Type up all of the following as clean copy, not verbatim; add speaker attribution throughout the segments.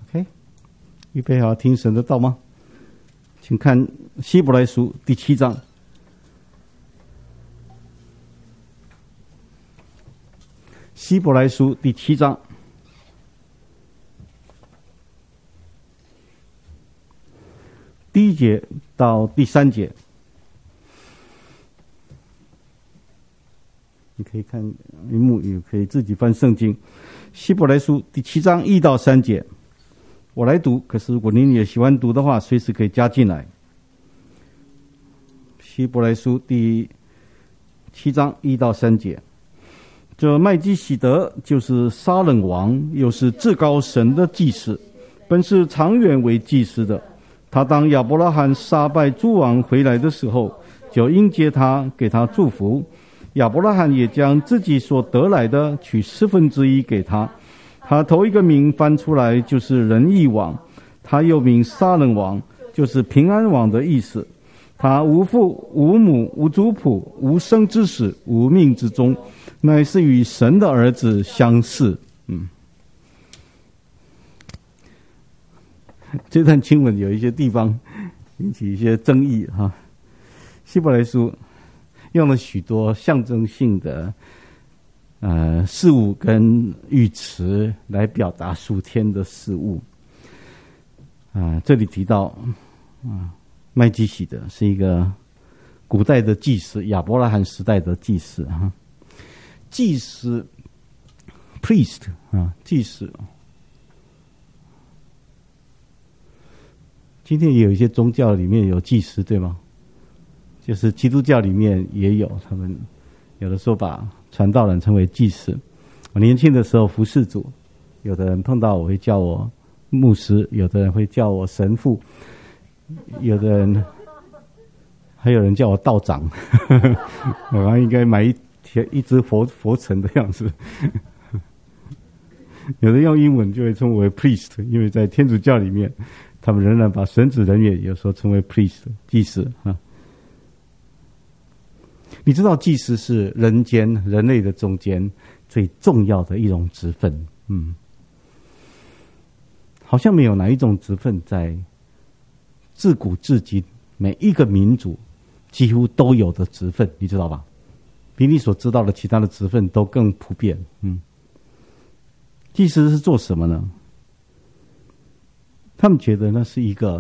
Speaker 1: OK， 预备好听神的道吗？请看希伯来书第7章。希伯来书第7章第1节到第3节，你可以看荧幕，也可以自己翻圣经。希伯来书第7章1到3节，我来读，可是如果你也喜欢读的话，随时可以加进来。希伯来书第7章1到3节，这麦基洗德就是撒冷王，又是至高神的祭司，本是长远为祭司的。他当亚伯拉罕杀败诸王回来的时候，就迎接他，给他祝福。亚伯拉罕也将自己所得来的取1/10给他。他头一个名翻出来就是仁义王，他又名撒冷王，就是平安王的意思。他无父无母无族谱无生之始无命之终，乃是与神的儿子相似。这段经文有一些地方引起一些争议哈。希伯来书用了许多象征性的事物跟语词来表达属天的事物。这里提到麦基洗德是一个古代的祭司，亚伯拉罕时代的祭司哈。祭司 priest 祭司。今天也有一些宗教里面有祭司，对吗？就是基督教里面也有，他们有的时候把传道人称为祭司。我年轻的时候服侍主，有的人碰到我会叫我牧师，有的人会叫我神父，有的人还有人叫我道长。我刚应该买一只佛尘的样子。有的用英文就会称为 priest， 因为在天主教里面他们仍然把神职人员有时候称为 priest 祭司你知道祭司是人类的中间最重要的一种职分。好像没有哪一种职分在自古至今每一个民族几乎都有的职分，你知道吧？比你所知道的其他的职分都更普遍。祭司是做什么呢？他们觉得那是一个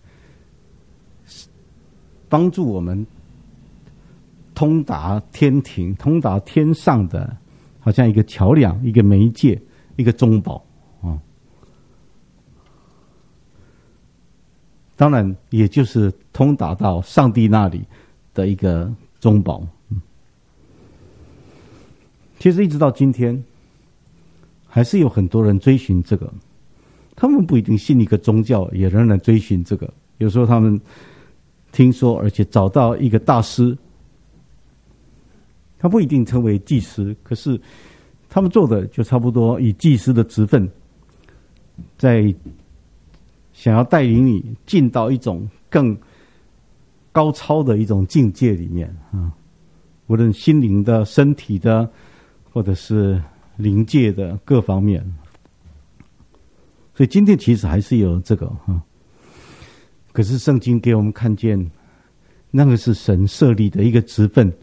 Speaker 1: 帮助我们通达天庭、通达天上的，好像一个桥梁、一个媒介、一个中保当然，也就是通达到上帝那里的一个中保。其实一直到今天，还是有很多人追寻这个。他们不一定信一个宗教，也仍然追寻这个。有时候他们听说，而且找到一个大师，他不一定成为祭司，可是他们做的就差不多以祭司的职分，在想要带领你进到一种更高超的一种境界里面无论心灵的、身体的，或者是灵界的各方面。所以今天其实还是有这个可是圣经给我们看见，那个是神设立的一个职分。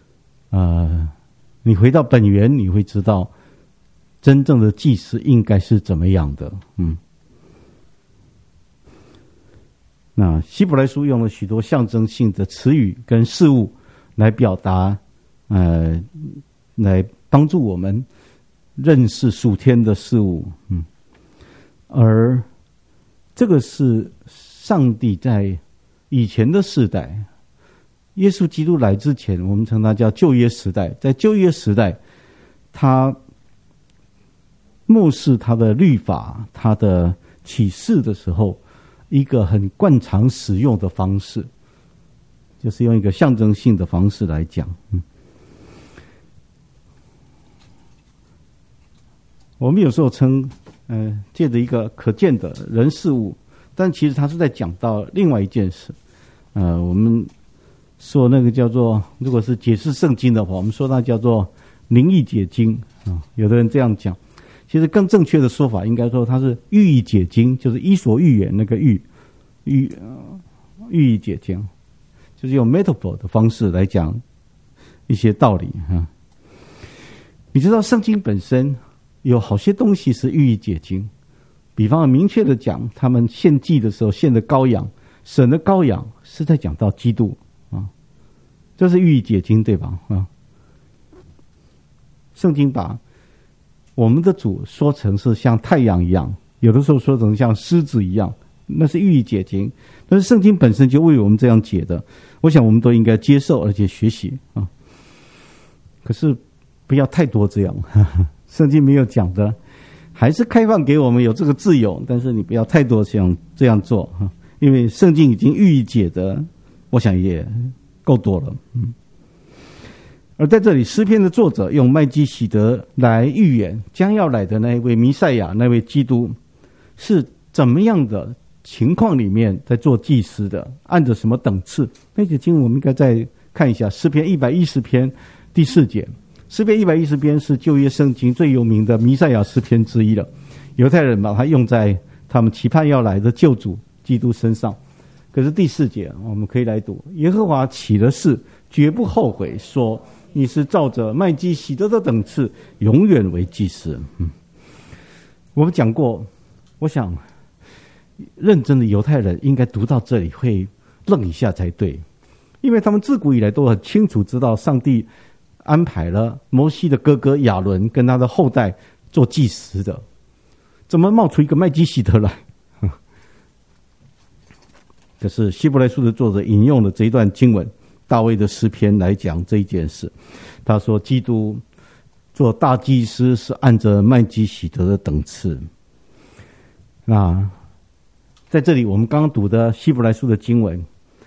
Speaker 1: 你回到本源，你会知道真正的祭司应该是怎么样的。那希伯来书用了许多象征性的词语跟事物来表达，来帮助我们认识属天的事物。而这个是上帝在以前的世代，耶稣基督来之前，我们称它叫旧约时代。在旧约时代，他漠视他的律法、他的启示的时候，一个很惯常使用的方式，就是用一个象征性的方式来讲。我们有时候称借着一个可见的人事物，但其实他是在讲到另外一件事。我们说那个叫做，如果是解释圣经的话，我们说那叫做灵意解经有的人这样讲。 其实更正确的说法应该说它是寓意解经，就是伊索寓言那个寓意解经，就是用 metaphor 的方式来讲一些道理啊。你知道圣经本身有好些东西是寓意解经，比方明确的讲，他们献祭的时候献的羔羊，神的羔羊是在讲到基督啊，这是寓意解经，对吧？啊，圣经把我们的主说成是像太阳一样，有的时候说成像狮子一样，那是寓意解经。但是圣经本身就为我们这样解的，我想我们都应该接受而且学习啊。可是不要太多这样，圣经没有讲的，还是开放给我们有这个自由，但是你不要太多像这样做，因为圣经已经寓意解的，我想也够多了。而在这里，诗篇的作者用麦基洗德来预言将要来的那一位弥赛亚，那位基督是怎么样的情况里面在做祭司的，按着什么等次。那节经文我们应该再看一下诗篇110篇第4节。诗篇110篇是旧约圣经最有名的弥赛亚诗篇之一了，犹太人把它用在他们期盼要来的救主基督身上。可是第4节我们可以来读，耶和华起了誓，绝不后悔，说你是照着麦基洗德的等次永远为祭司。我们讲过，我想认真的犹太人应该读到这里会愣一下才对，因为他们自古以来都很清楚知道上帝安排了摩西的哥哥亚伦跟他的后代做祭司的，怎么冒出一个麦基洗德来？可是希伯来书的作者引用了这一段经文，大卫的诗篇来讲这一件事。他说基督做大祭司是按着麦基洗德的等次。那在这里我们刚刚读的希伯来书的经文，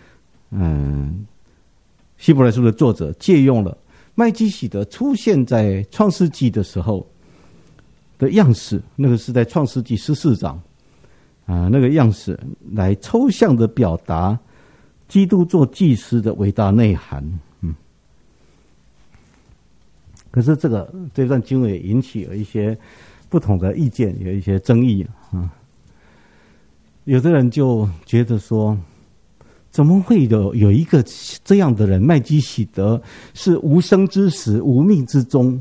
Speaker 1: 希伯来书的作者借用了麦基洗德出现在创世纪的时候的样式，那个是在创世纪14章那个样式来抽象的表达基督做祭司的伟大内涵。可是这段经文也引起了一些不同的意见，有一些争议有的人就觉得说，怎么会有一个这样的人，麦基洗德是无生之始，无命之终？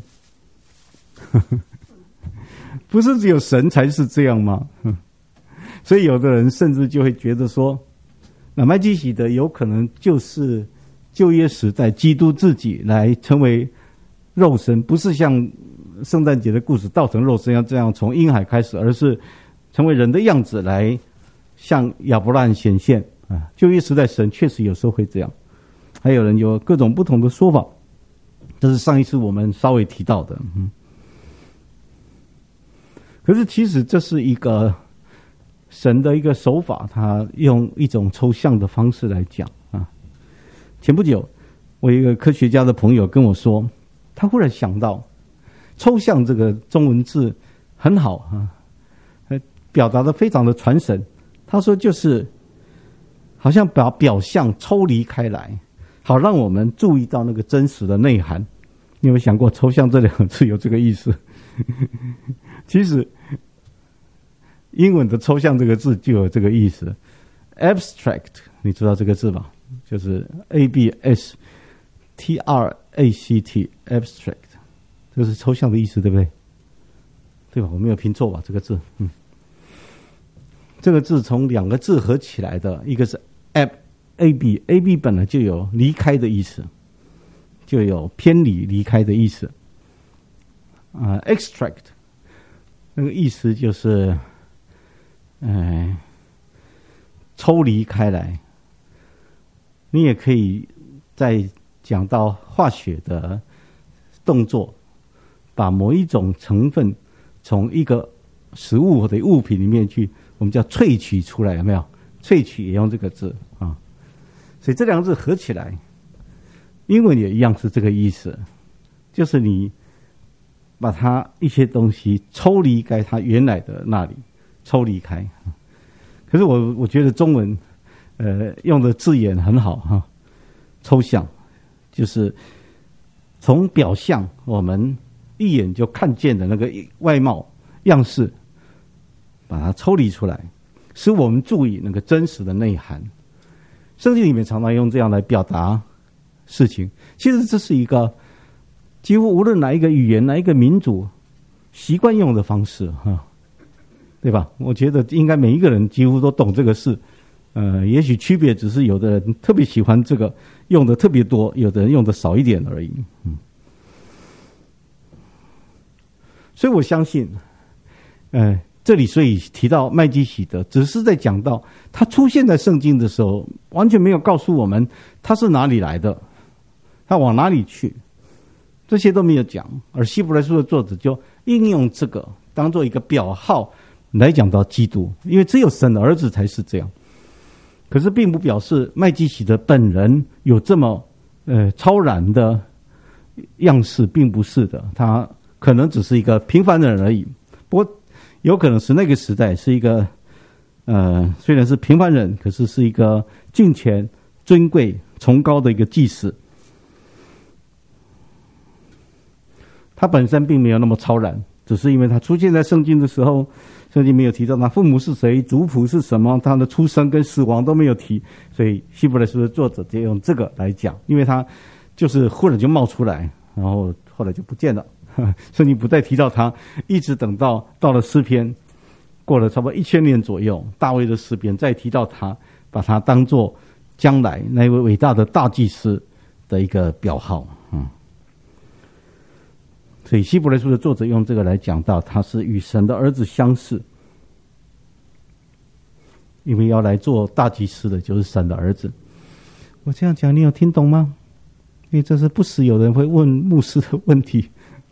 Speaker 1: 不是只有神才是这样吗？所以有的人甚至就会觉得说，那麦基洗德有可能就是旧约时代基督自己来成为肉身，不是像圣诞节的故事道成肉身要这样从婴孩开始，而是成为人的样子来向亚伯拉罕显现。旧约时代神确实有时候会这样，还有人有各种不同的说法，这是上一次我们稍微提到的。可是其实这是一个神的一个手法，他用一种抽象的方式来讲前不久我有一个科学家的朋友跟我说，他忽然想到抽象这个中文字很好表达得非常的传神。他说就是好像把表象抽离开来，好让我们注意到那个真实的内涵。你有没有想过抽象这两个字有这个意思？其实英文的抽象这个字就有这个意思。 abstract 你知道这个字吧？就是 ABSTRACT abstract， 这是抽象的意思，对不对？对吧？我没有拼错吧这个字？这个字从两个字合起来的，一个是 AB 本来就有离开的意思，就有偏离离开的意思extract 那个意思就是抽离开来。你也可以再讲到化学的动作，把某一种成分从一个食物或者物品里面去，我们叫萃取出来，有没有？萃取也用这个字所以这两个字合起来，英文也一样是这个意思，就是你把它一些东西抽离开它原来的那里，抽离开。可是我觉得中文用的字眼很好抽象，就是从表象我们一眼就看见的那个外貌， 样式，把它抽离出来，使我们注意那个真实的内涵。圣经里面常常用这样来表达事情，其实这是一个几乎无论哪一个语言哪一个民族习惯用的方式对吧？我觉得应该每一个人几乎都懂这个事，也许区别只是有的人特别喜欢这个用的特别多，有的人用的少一点而已。所以我相信这里所以提到麦基洗德，只是在讲到他出现在圣经的时候，完全没有告诉我们他是哪里来的，他往哪里去，这些都没有讲。而希伯来书的作者就应用这个当做一个表号来讲到基督，因为只有神的儿子才是这样。可是并不表示麦基洗德本人有这么超然的样式，并不是的，他可能只是一个平凡的人而已。不过有可能是那个时代是一个虽然是平凡人，可是是一个敬虔、尊贵、崇高的一个祭司。他本身并没有那么超然，只是因为他出现在圣经的时候，圣经没有提到他父母是谁、族谱是什么，他的出生跟死亡都没有提，所以希伯来书的作者就用这个来讲，因为他就是忽然就冒出来，然后后来就不见了。圣经不再提到他，一直等到了诗篇，过了差不多1000年左右，大卫的诗篇再提到他，把他当作将来那位伟大的大祭司的一个表号。所以希伯来书的作者用这个来讲到他是与神的儿子相似，因为要来做大祭司的就是神的儿子。我这样讲你有听懂吗？因为这是不时有人会问牧师的问题。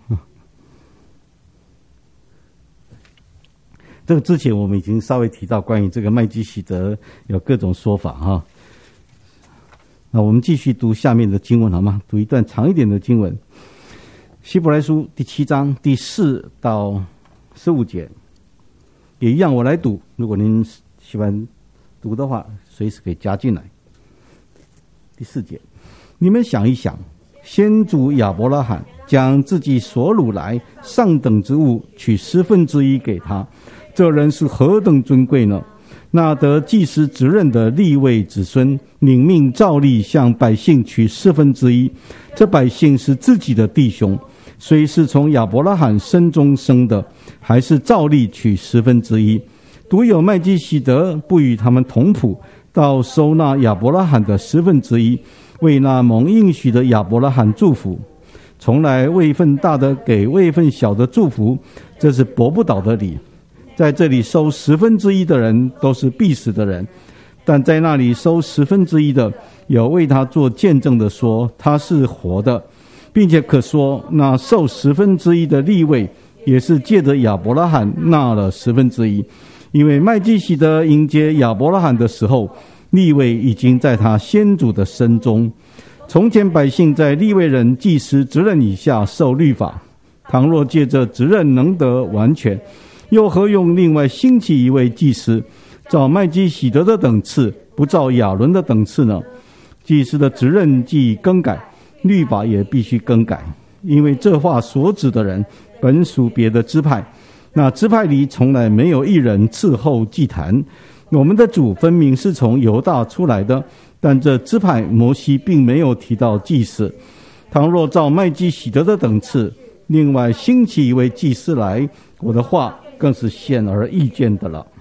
Speaker 1: 这个之前我们已经稍微提到关于这个麦基洗德有各种说法那我们继续读下面的经文好吗？读一段长一点的经文，希伯来书第7章第4到15节，也一样我来读，如果您喜欢读的话随时可以加进来。第4节，你们想一想，先祖亚伯拉罕将自己所掳来上等之物取1/10给他，这人是何等尊贵呢？那得祭司职任的利未子孙领命照例向百姓取1/10，这百姓是自己的弟兄，虽是从亚伯拉罕身中生的，还是照例取1/10。独有麦基洗德不与他们同谱，倒收纳亚伯拉罕的1/10，为那蒙应许的亚伯拉罕祝福。从来位分大的给位分小的祝福，这是驳不倒的理。在这里收1/10的人都是必死的人，但在那里收1/10的，有为他做见证的说他是活的，并且可说那受1/10的利未也是借着亚伯拉罕纳了1/10，因为麦基洗德迎接亚伯拉罕的时候，利未已经在他先祖的身中。从前百姓在利未人祭司职任以下受律法，倘若借着职任能得完全，又何用另外兴起一位祭司，照麦基洗德的等次，不照亚伦的等次呢？祭司的职任既更改，律法也必须更改，因为这话所指的人本属别的支派，那支派里从来没有一人伺候祭坛。我们的主分明是从犹大出来的，但这支派摩西并没有提到祭司。倘若照麦基洗德的等次，另外兴起一位祭司来，我的话更是显而易见的了。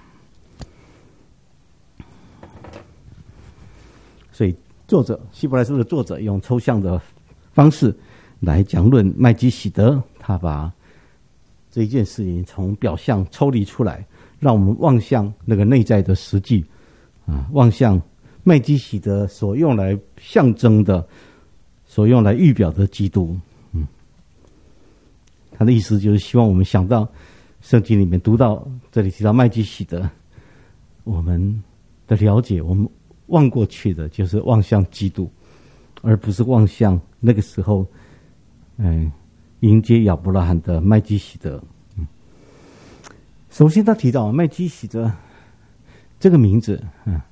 Speaker 1: 所以作者希伯来书的作者用抽象的方式来讲论麦基洗德，他把这一件事情从表象抽离出来，让我们望向那个内在的实际望向麦基洗德所用来象征的，所用来预表的基督。他的意思就是希望我们想到圣经里面读到这里提到麦基洗德，我们的了解，我们望过去的就是望向基督，而不是望向那个时候迎接亚伯拉罕的麦基洗德。首先他提到麦基洗德这个名字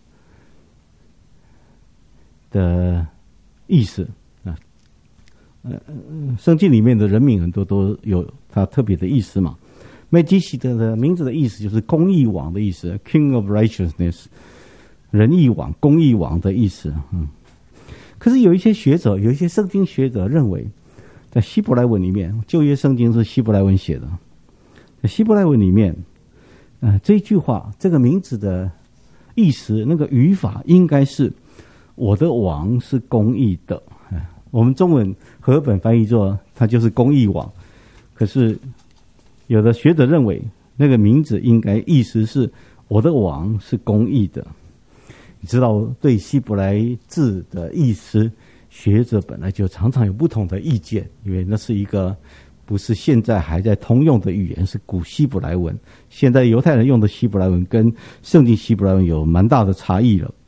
Speaker 1: 的意思圣经里面的人名很多都有它特别的意思嘛。 麦基洗德的名字的意思就是公义王的意思 ，King of Righteousness， 仁义王、公义王的意思。可是有一些学者，有一些圣经学者认为，在希伯来文里面，旧约圣经是希伯来文写的，在希伯来文里面，这句话，这个名字的意思，那个语法应该是我的王是公义的。我们中文和合本翻译作他就是公义王，可是有的学者认为那个名字应该意思是我的王是公义的。你知道对希伯来字的意思，学者本来就常常有不同的意见，因为那是一个不是现在还在通用的语言，是古希伯来文。现在犹太人用的希伯来文跟圣经希伯来文有蛮大的差异了。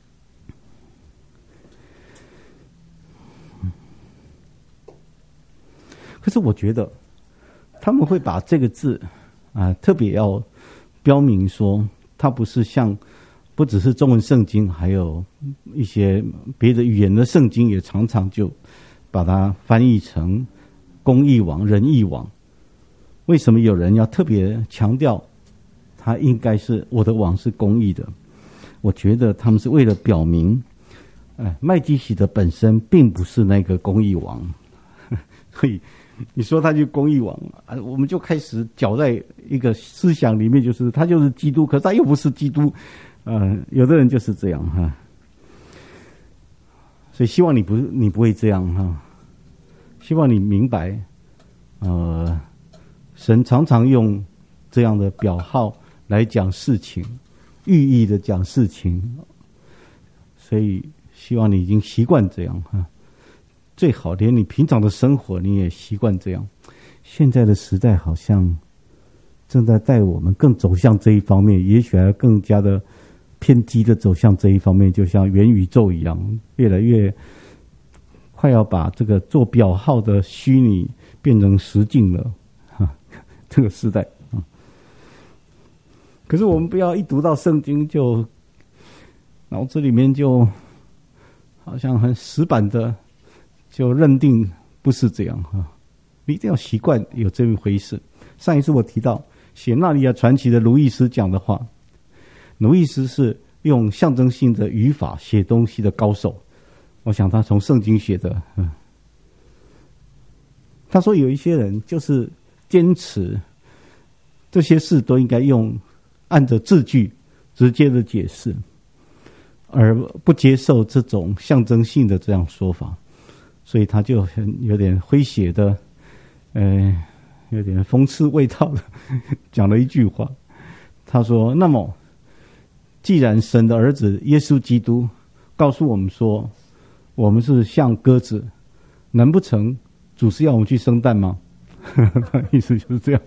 Speaker 1: 可是我觉得他们会把这个字特别要标明说，它不是像不只是中文圣经，还有一些别的语言的圣经也常常就把它翻译成公义王、仁义王。为什么有人要特别强调他应该是我的王是公义的？我觉得他们是为了表明麦基洗德本身并不是那个公义王，所以你说他就公义王我们就开始搅在一个思想里面，就是他就是基督，可是他又不是基督。有的人就是这样哈，所以希望你不会这样哈，希望你明白，神常常用这样的表号来讲事情，寓意的讲事情，所以希望你已经习惯这样哈。最好连你平常的生活你也习惯这样。现在的时代好像正在带我们更走向这一方面，也许还更加的偏激的走向这一方面，就像元宇宙一样，越来越快要把这个做表号的虚拟变成实境了这个时代可是我们不要一读到圣经就脑子里面就好像很死板的就认定不是这样你一定要习惯有这一回事。上一次我提到写《纳尼亚传奇》的卢易斯讲的话，卢易斯是用象征性的语法写东西的高手，我想他从圣经写的他说有一些人就是坚持这些事都应该用按着字句直接的解释，而不接受这种象征性的这样说法，所以他就有点诙谐的有点讽刺味道的讲了一句话，他说那么既然神的儿子耶稣基督告诉我们说我们是像鸽子，难不成主是要我们去生蛋吗？他意思就是这样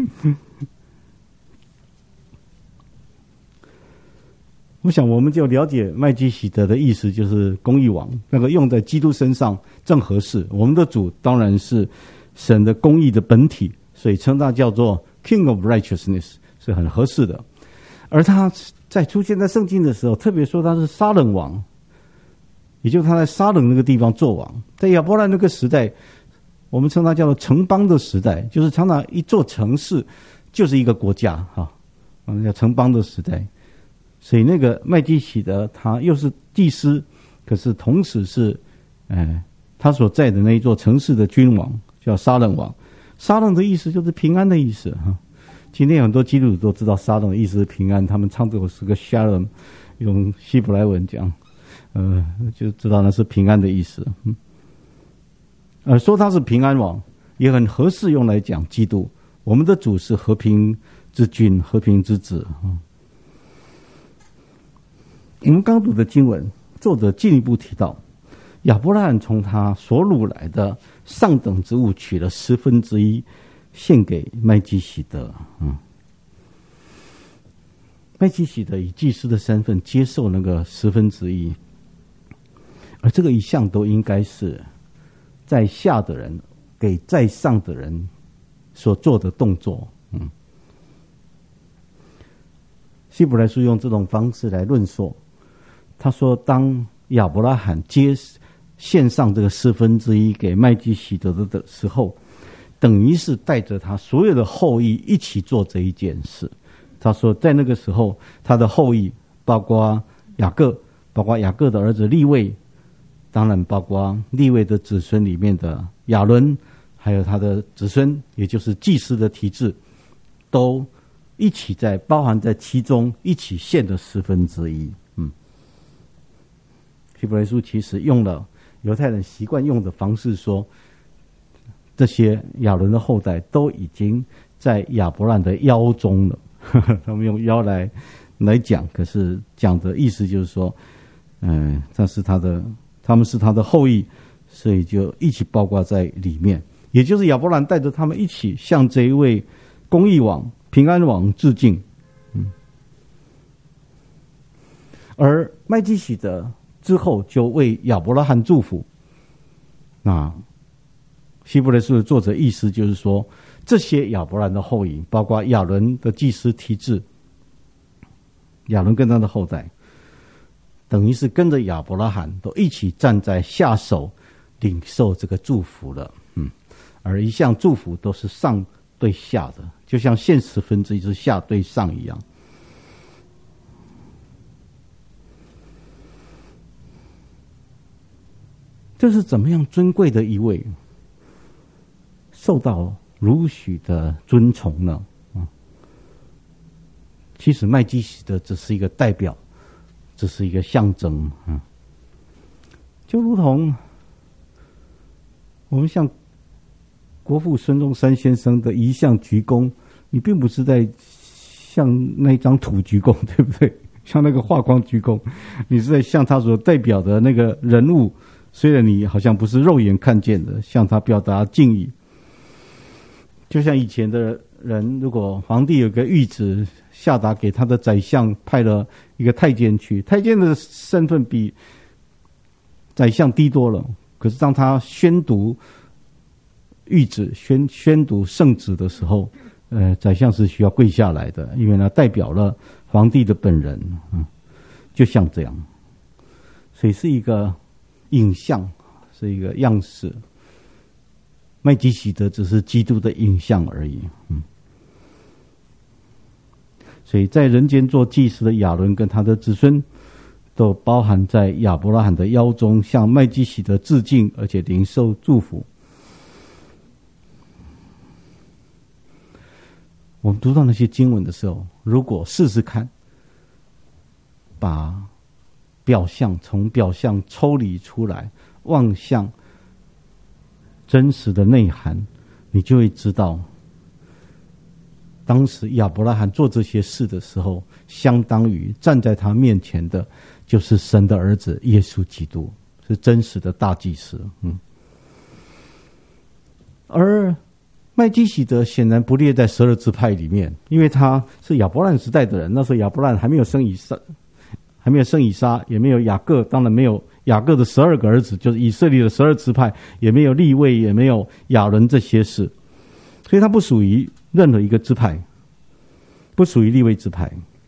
Speaker 1: 我想我们就了解麦基洗德的意思，就是公义王，那个用在基督身上正合适。我们的主当然是神的公义的本体，所以称他叫做 King of Righteousness 是很合适的。而他在出现在圣经的时候特别说他是撒冷王，也就是他在撒冷那个地方做王。在亚伯兰那个时代，我们称它叫做城邦的时代，就是常常一座城市就是一个国家我们叫城邦的时代。所以那个麦基洗德他又是祭司，可是同时是他所在的那一座城市的君王，叫撒冷王。撒冷的意思就是平安的意思今天很多基督徒都知道撒冷的意思是平安，他们唱这首诗歌 Shalom 用希伯来文讲就知道那是平安的意思说他是平安王也很合适用来讲基督，我们的主是和平之君，和平之子我们刚读的经文，作者进一步提到亚伯拉罕从他所掳来的上等之物取了1/10献给麦基洗德麦基洗德以祭司的身份接受那个1/10，而这个一向都应该是在下的人给在上的人所做的动作希伯来书用这种方式来论述，他说当亚伯拉罕献上这个1/10给麦基洗德的时候， 等于是带着他所有的后裔一起做这一件事。他说在那个时候，他的后裔包括雅各，包括雅各的儿子利未，当然包括利未的子孙里面的亚伦，还有他的子孙，也就是祭司的体制，都一起包含在其中，一起献的1/10。希伯来书其实用了犹太人习惯用的方式说，这些亚伦的后代都已经在亚伯兰的腰中了。他们用腰来讲，可是讲的意思就是说，他们是他的后裔，所以就一起包括在里面。也就是亚伯兰带着他们一起向这一位公义王、平安王致敬。而麦基洗德之后就为亚伯拉罕祝福。那希伯来书的作者意思就是说，这些亚伯兰的后裔，包括亚伦的祭司体制，亚伦跟他的后代，等于是跟着亚伯拉罕都一起站在下手领受这个祝福了。而一向祝福都是上对下的，就像现实分支是下对上一样。这是怎么样尊贵的一位，受到如许的尊崇呢？其实麦基洗德只是一个代表，只是一个象征。就如同我们向国父孙中山先生的一向鞠躬，你并不是在向那张图鞠躬，对不对？向那个画框鞠躬，你是在向他所代表的那个人物，虽然你好像不是肉眼看见的，向他表达敬意。就像以前的人，如果皇帝有个谕旨下达给他的宰相，派了一个太监去，太监的身份比宰相低多了，可是当他宣读谕旨、宣读圣旨的时候，宰相是需要跪下来的，因为他代表了皇帝的本人。就像这样，所以是一个影像，是一个样式。麦基洗德只是基督的影像而已。所以在人间做祭司的亚伦跟他的子孙，都包含在亚伯拉罕的腰中，向麦基洗德致敬，而且领受祝福。我们读到那些经文的时候，如果试试看，把从表象抽离出来，望向真实的内涵，你就会知道，当时亚伯拉罕做这些事的时候，相当于站在他面前的就是神的儿子耶稣基督，是真实的大祭司。而麦基洗德显然不列在12支派里面，因为他是亚伯兰时代的人，那时候亚伯兰还没有生以撒，也没有雅各，当然没有雅各的12个儿子，就是以色列的12支派，也没有利未，也没有亚伦这些事，所以他不属于任何一个支派，不属于利未支派。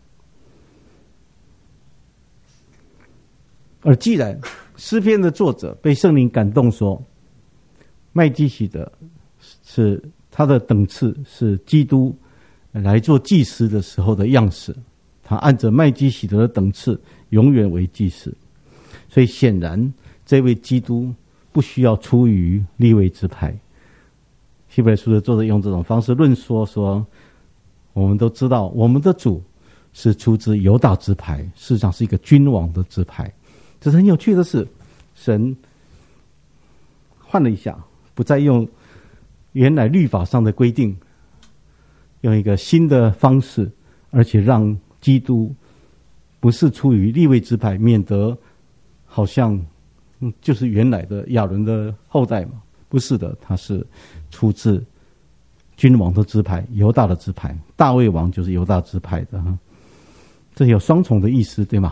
Speaker 1: 而既然诗篇的作者被圣灵感动说，麦基洗德是他的等次是基督来做祭司的时候的样式，他按着麦基洗德的等次永远为祭司，所以显然这位基督不需要出于利未支派。希伯来书的作者用这种方式论说，我们都知道我们的主是出自犹大支派，事实上是一个君王的支派。这是很有趣的是，神换了一下，不再用原来律法上的规定，用一个新的方式，而且让基督不是出于利未支派，免得好像就是原来的亚伦的后代嘛。不是的，他是出自君王的支派，犹大的支派，大卫王就是犹大支派的。这有双重的意思，对吗？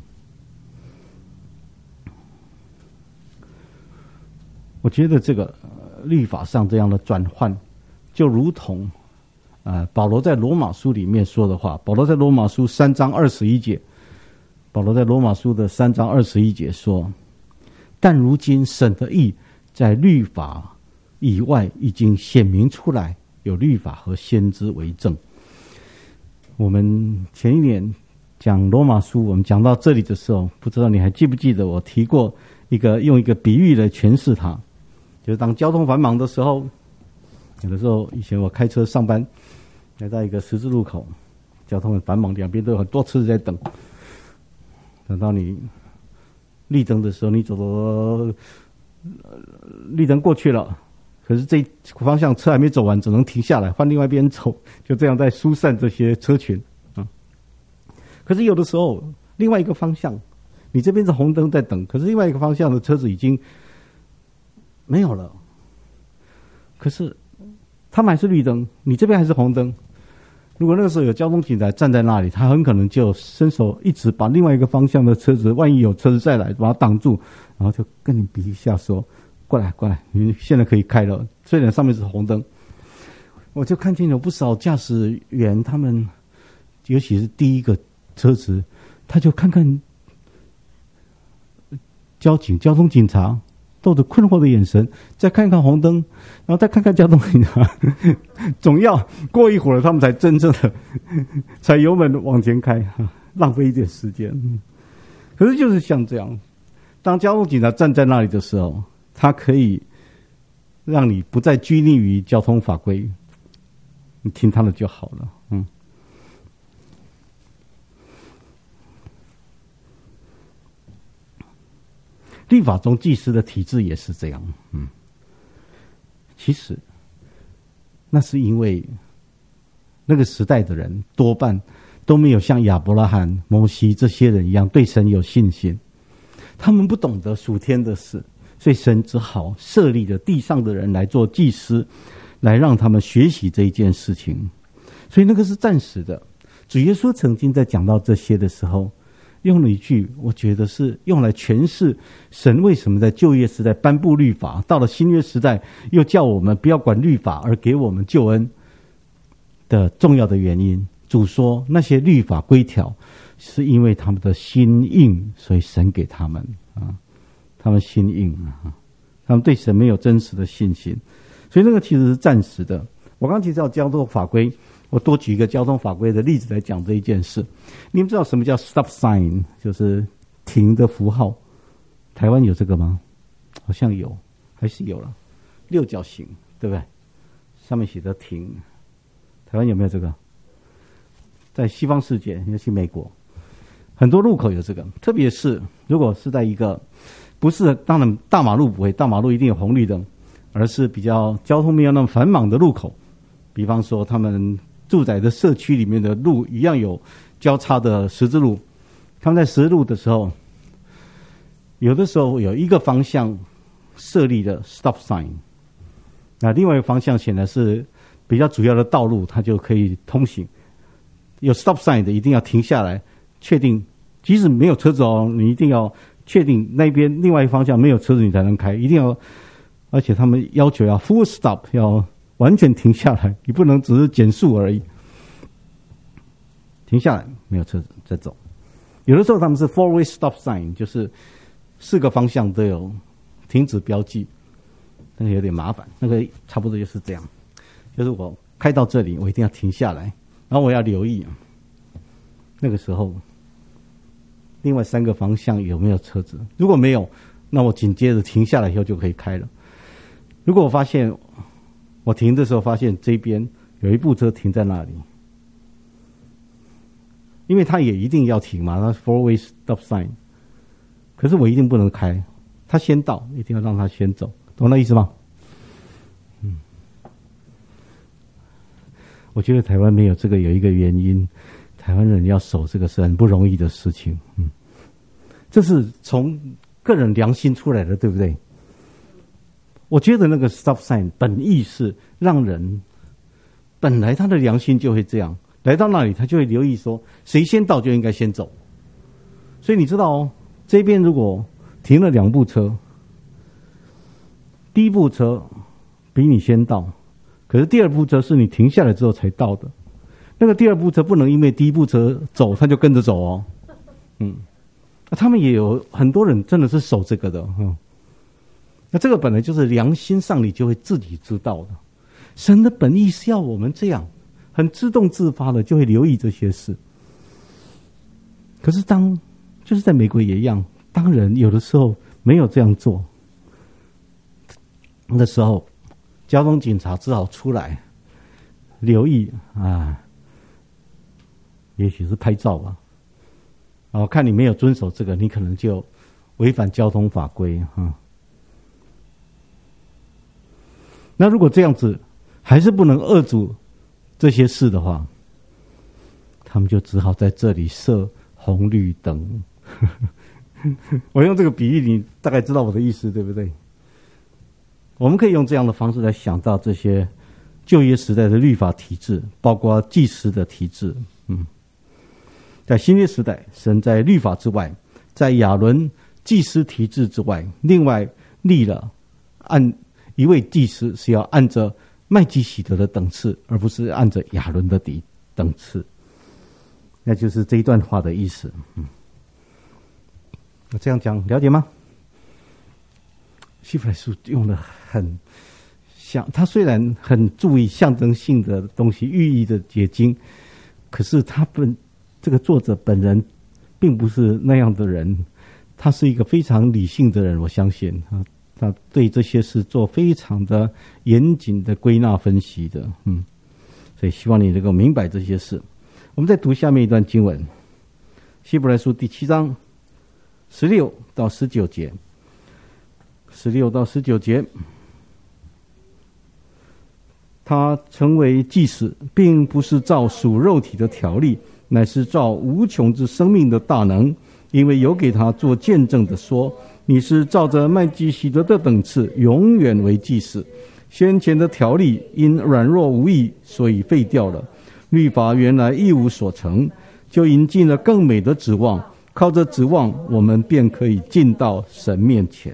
Speaker 1: 我觉得这个律法上这样的转换，就如同保罗在罗马书里面说的话。保罗在罗马书3章21节，保罗在罗马书的3章21节说：但如今神的义在律法以外已经显明出来，有律法和先知为证。我们前一年讲罗马书，我们讲到这里的时候，不知道你还记不记得我提过用一个比喻来诠释它，就是当交通繁忙的时候，有的时候以前我开车上班，来到一个十字路口，交通很繁忙，两边都有很多车子在等。等到你绿灯的时候，你走绿灯过去了，可是这方向车还没走完，只能停下来换另外一边走，就这样在疏散这些车群啊。可是有的时候另外一个方向，你这边是红灯在等，可是另外一个方向的车子已经没有了，可是他们还是绿灯，你这边还是红灯。如果那个时候有交通警察站在那里，他很可能就伸手一直把另外一个方向的车子，万一有车子再来把它挡住，然后就跟你比一下说过来过来，你现在可以开了，虽然上面是红灯。我就看见有不少驾驶员，他们尤其是第一个车子，他就看看交通警察，露着困惑的眼神，再看看红灯，然后再看看交通警察，总要过一会儿他们才真正的踩油门往前开，浪费一点时间。可是就是像这样，当交通警察站在那里的时候，他可以让你不再拘泥于交通法规，你听他的就好了。律法中祭司的体制也是这样。其实那是因为那个时代的人多半都没有像亚伯拉罕、摩西这些人一样对神有信心，他们不懂得属天的事，所以神只好设立了地上的人来做祭司，来让他们学习这一件事情。所以那个是暂时的。主耶稣曾经在讲到这些的时候，用了一句，我觉得是用来诠释神为什么在旧约时代颁布律法，到了新约时代又叫我们不要管律法，而给我们救恩的重要的原因。主说那些律法规条是因为他们的心硬，所以神给他们他们心硬他们对神没有真实的信心，所以那个其实是暂时的。我刚提到交通法规，我多举一个交通法规的例子来讲这一件事。你们知道什么叫 stop sign， 就是停的符号？台湾有这个吗？好像有，还是有了，六角形，对不对？上面写着停。台湾有没有这个？在西方世界，尤其美国，很多路口有这个。特别是如果是在一个不是，当然大马路不会，大马路一定有红绿灯，而是比较交通没有那么繁忙的路口，比方说他们住宅的社区里面的路一样有交叉的十字路，他们在十字路的时候，有的时候有一个方向设立的 stop sign， 那另外一个方向显然是比较主要的道路，它就可以通行。有 stop sign 的一定要停下来，确定即使没有车子你一定要确定那边另外一个方向没有车子你才能开，一定要，而且他们要求要 full stop， 要完全停下来，你不能只是减速而已。停下来，没有车子再走。有的时候他们是 four-way stop sign， 就是4个方向都有停止标记，那个有点麻烦。那个差不多就是这样，就是我开到这里，我一定要停下来，然后我要留意那个时候另外3个方向有没有车子。如果没有，那我紧接着停下来以后就可以开了。如果我发现我停的时候发现这边有一部车停在那里，因为他也一定要停嘛，他 four-way stop sign， 可是我一定不能开，他先到，一定要让他先走，懂那意思吗？我觉得台湾没有这个有一个原因，台湾人要守这个是很不容易的事情。这是从个人良心出来的，对不对？我觉得那个 stop sign 本意是让人本来他的良心就会这样，来到那里他就会留意说谁先到就应该先走。所以你知道这边如果停了2部车，第一部车比你先到，可是第2部车是你停下来之后才到的，那个第2部车不能因为第一部车走他就跟着走他们也有很多人真的是守这个的那那这个本来就是良心上你就会自己知道的。神的本意是要我们这样很自动自发的就会留意这些事。可是就是在美国也一样，当人有的时候没有这样做，那时候交通警察只好出来留意啊，也许是拍照吧，看你没有遵守这个，你可能就违反交通法规啊。那如果这样子还是不能遏阻这些事的话，他们就只好在这里设红绿灯。我用这个比喻，你大概知道我的意思，对不对？我们可以用这样的方式来想到这些旧约时代的律法体制，包括祭司的体制。在新约时代，神在律法之外，在亚伦祭司体制之外，另外立了一位祭司是要按着麦基洗德的等次，而不是按着亚伦的等次。那就是这一段话的意思。我这样讲了解吗？希伯来书用的很像，他虽然很注意象征性的东西、寓意的结晶，可是这个作者本人并不是那样的人，他是一个非常理性的人，我相信他对这些事做非常的严谨的归纳分析的。所以希望你能够明白这些事。我们再读下面一段经文，希伯来书第7章16到19节。16到19节，他成为祭司，并不是照属肉体的条例，乃是照无穷之生命的大能，因为有给他做见证的说，你是照着麦基洗德的等次，永远为祭司。先前的条例因软弱无益，所以废掉了。律法原来一无所成，就引进了更美的指望，靠着指望，我们便可以进到神面前。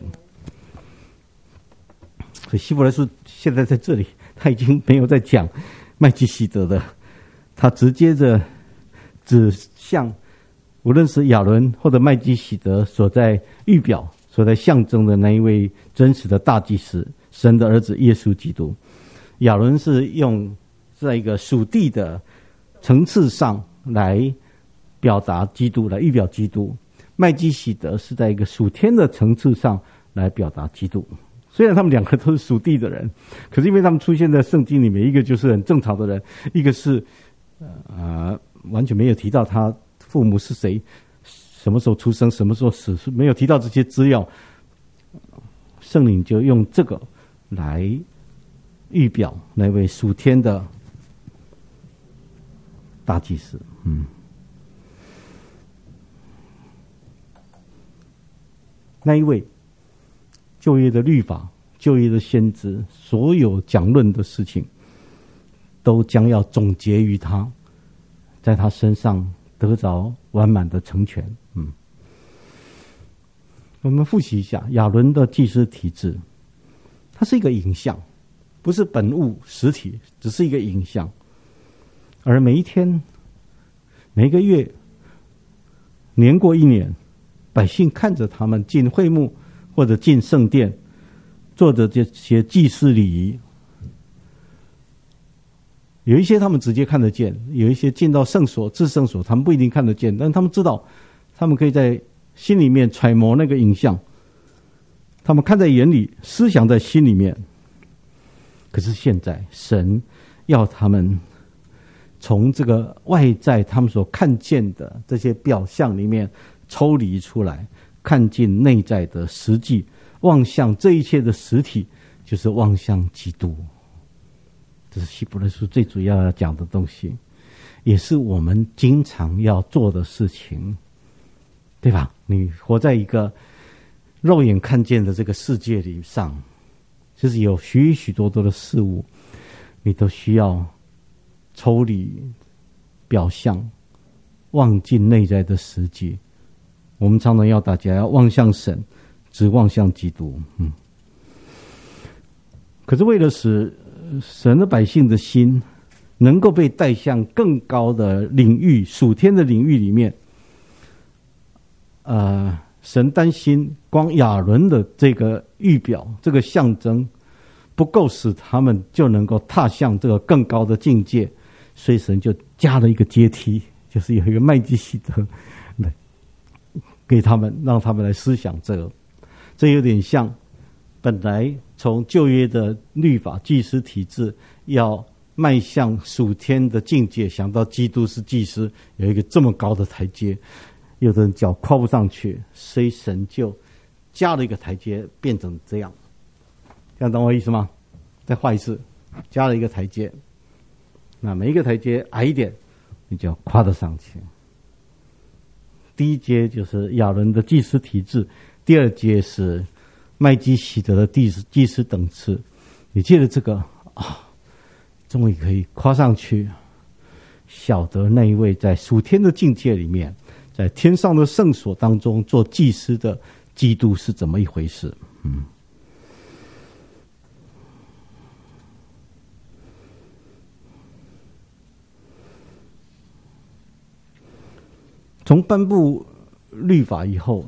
Speaker 1: 所以希伯来书现在在这里，他已经没有在讲麦基洗德的，他直接的指向无论是亚伦或者麦基洗德所在预表、所在象征的那一位真实的大祭司，神的儿子耶稣基督。亚伦是用在一个属地的层次上来表达基督，来预表基督。麦基洗德是在一个属天的层次上来表达基督。虽然他们两个都是属地的人，可是因为他们出现在圣经里面，一个就是很正常的人，一个是完全没有提到他父母是谁，什么时候出生，什么时候死，没有提到这些资料。圣灵就用这个来预表那位属天的大祭司。那一位旧约的律法、旧约的先知，所有讲论的事情，都将要总结于他，在他身上得着完满的成全。我们复习一下亚伦的祭司体制，它是一个影像，不是本物实体，只是一个影像。而每一天、每个月、年过一年，百姓看着他们进会幕或者进圣殿，做着这些祭祀礼仪。有一些他们直接看得见，有一些进到圣所、至圣所，他们不一定看得见，但他们知道，他们可以在心里面揣摩那个影像，他们看在眼里，思想在心里面。可是现在，神要他们从这个外在他们所看见的这些表象里面抽离出来，看进内在的实际，望向这一切的实体，就是望向基督。这是希伯来书最主要要讲的东西，也是我们经常要做的事情，对吧？你活在一个肉眼看见的这个世界里上，就是有许许多多的事物，你都需要抽离表象，望进内在的实际。我们常常要大家要望向神，只望向基督。可是为了使神的百姓的心能够被带向更高的领域、属天的领域里面， 神担心光亚伦的这个预表，这个象征不够使他们就能够踏向这个更高的境界，所以神就加了一个阶梯，就是有一个麦基洗德来给他们，让他们来思想这个。这有点像本来从旧约的律法祭司体制要迈向属天的境界，想到基督是祭司，有一个这么高的台阶，有的人脚跨不上去，所以神就加了一个台阶，变成这样。这样懂我意思吗？再画一次，加了一个台阶，那每一个台阶矮一点，你就要跨得上去。第一阶就是亚伦的祭司体制，第二阶是麦基洗德的祭司等次。你借着这个终于可以跨上去，晓得那一位在属天的境界里面，在天上的圣所当中做祭司的基督是怎么一回事。从颁布律法以后，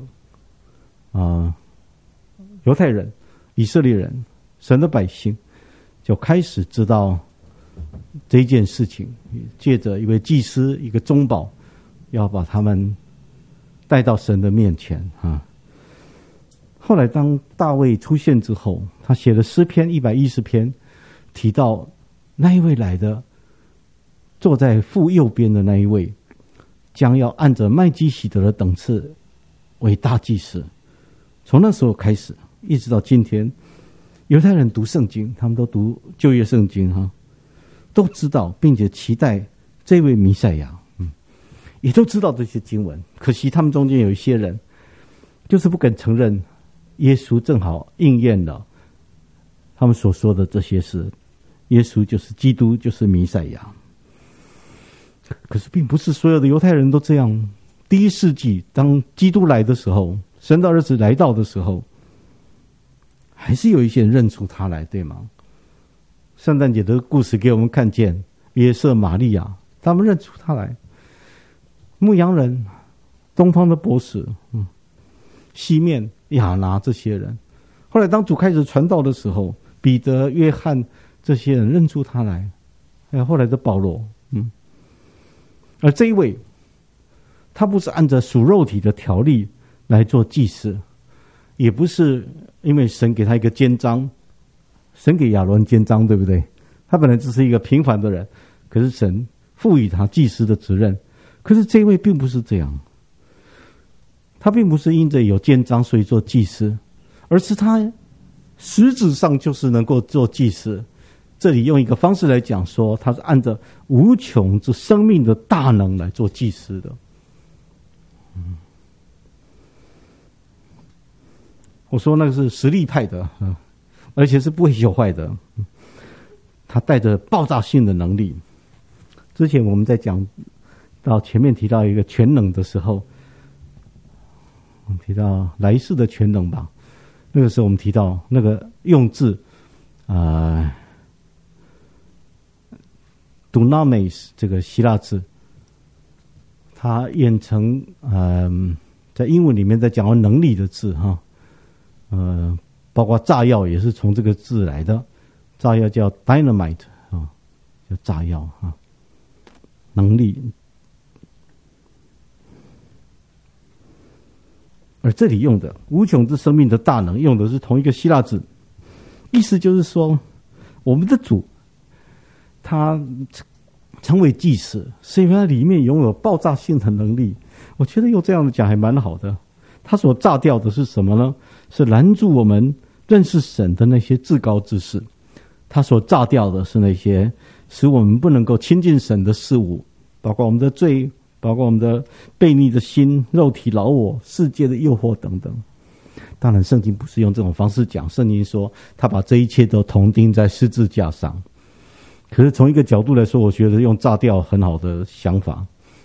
Speaker 1: 犹太人、以色列人、神的百姓就开始知道这件事情，借着一位祭司、一个中保，要把他们带到神的面前啊。后来当大卫出现之后，他写了诗篇110篇，提到那一位来的，坐在父右边的那一位，将要按着麦基洗德的等次为大祭司。从那时候开始，一直到今天，犹太人读圣经，他们都读旧约圣经哈，都知道并且期待这位弥赛亚，也都知道这些经文。可惜他们中间有一些人，就是不肯承认耶稣正好应验了他们所说的这些事，耶稣就是基督，就是弥赛亚。可是并不是所有的犹太人都这样。第一世纪当基督来的时候，神的儿子来到的时候，还是有一些人认出他来，对吗？圣诞节的故事给我们看见约瑟、玛利亚，他们认出他来。牧羊人、东方的博士、西面、亚拿这些人，后来当主开始传道的时候，彼得、约翰这些人认出他来，还有后来的保罗，而这一位，他不是按照属肉体的条例来做祭司，也不是因为神给他一个肩章，神给亚伦肩章，对不对？他本来只是一个平凡的人，可是神赋予他祭司的责任。可是这一位并不是这样，他并不是因着有肩章所以做祭司，而是他实质上就是能够做祭司。这里用一个方式来讲说，他是按照无穷之生命的大能来做祭司的。我说那个是实力派的，而且是不会朽坏的，他带着爆炸性的能力。之前我们在讲到前面提到一个全能的时候，我们提到来世的全能吧，那个时候我们提到那个用字dunamis 这个希腊字，它演成在英文里面在讲到能力的字哈，包括炸药也是从这个字来的，炸药叫 dynamite 啊，叫炸药啊，能力。而这里用的无穷之生命的大能，用的是同一个希腊字，意思就是说，我们的主他成为祭司，是因为他里面拥有爆炸性的能力。我觉得用这样的讲还蛮好的。他所炸掉的是什么呢？是拦住我们认识神的那些至高之事。他所炸掉的是那些使我们不能够亲近神的事物，包括我们的罪，包括我们的悖逆的心、肉体老我、世界的诱惑等等。当然圣经不是用这种方式讲，圣经说他把这一切都同钉在十字架上。可是从一个角度来说，我觉得用炸掉很好的想法，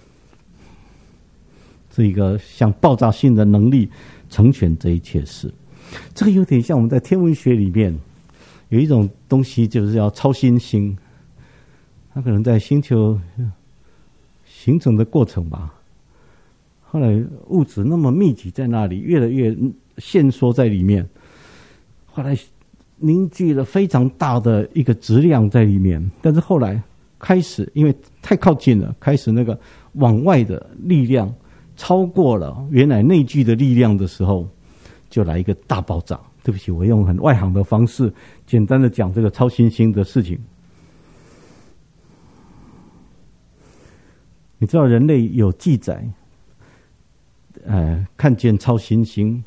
Speaker 1: 是一个像爆炸性的能力成全这一切事。这个有点像我们在天文学里面有一种东西，就是要超新星，它可能在星球形成的过程吧， 后来物质那么密集在那里，越来越限缩在里面，后来凝聚了非常大的一个质量在里面。但是后来开始因为太靠近了，开始那个往外的力量超过了原来内聚的力量的时候，就来一个大爆炸。对不起，我用很外行的方式简单的讲这个超新星的事情。你知道人类有记载看见超新星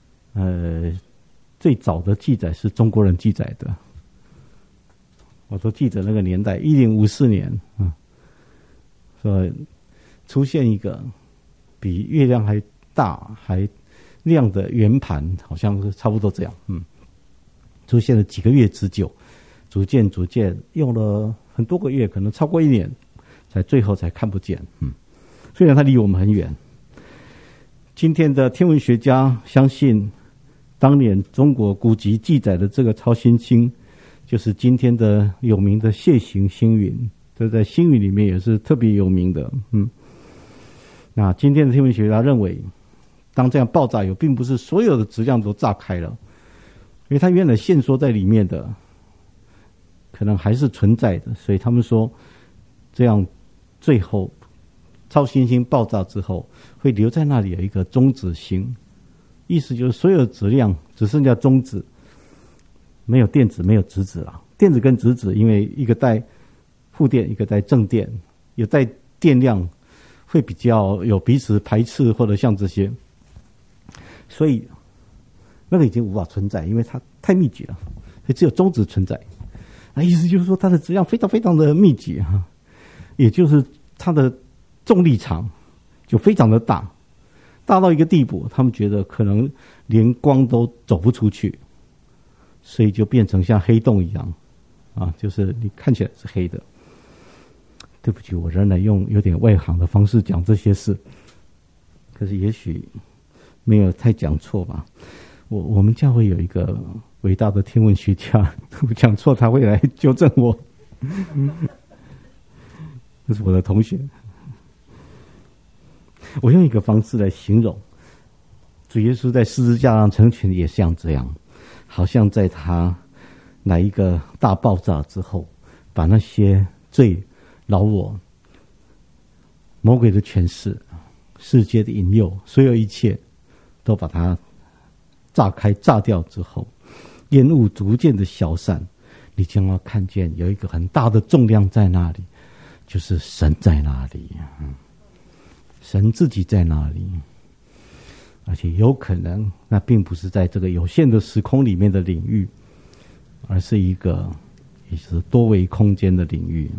Speaker 1: 最早的记载是中国人记载的，我都记得那个年代1054年说出现一个比月亮还大还亮的圆盘，好像是差不多这样出现了几个月之久，逐渐用了很多个月，可能超过1年最后才看不见虽然它离我们很远。今天的天文学家相信当年中国古籍记载的这个超新星就是今天的有名的蟹形星云，这在星云里面也是特别有名的那今天的天文学家认为，当这样爆炸以后，并不是所有的质量都炸开了，因为它原来限缩在里面的可能还是存在的，所以他们说这样最后超新星爆炸之后会留在那里有一个中子星，意思就是所有的质量只剩下中子，没有电子没有质子了。电子跟质子因为一个带负电一个带正电，有带电量会比较有彼此排斥或者像这些，所以那个已经无法存在，因为它太密集了，所以只有中子存在。那意思就是说它的质量非常非常的密集也就是它的重力场就非常的大到一个地步，他们觉得可能连光都走不出去，所以就变成像黑洞一样就是你看起来是黑的。对不起，我仍然用有点外行的方式讲这些事，可是也许没有太讲错吧。我们教会有一个伟大的天文学家，我讲错他会来纠正我这是我的同学。我用一个方式来形容主耶稣在十字架上成全，也像这样，好像在他来一个大爆炸之后，把那些最老我魔鬼的权势世界的引诱所有一切都把它炸开炸掉之后，烟雾逐渐的消散，你将要看见有一个很大的重量在那里，就是神在那里神自己在那里，而且有可能那并不是在这个有限的时空里面的领域，而是一个也是多维空间的领域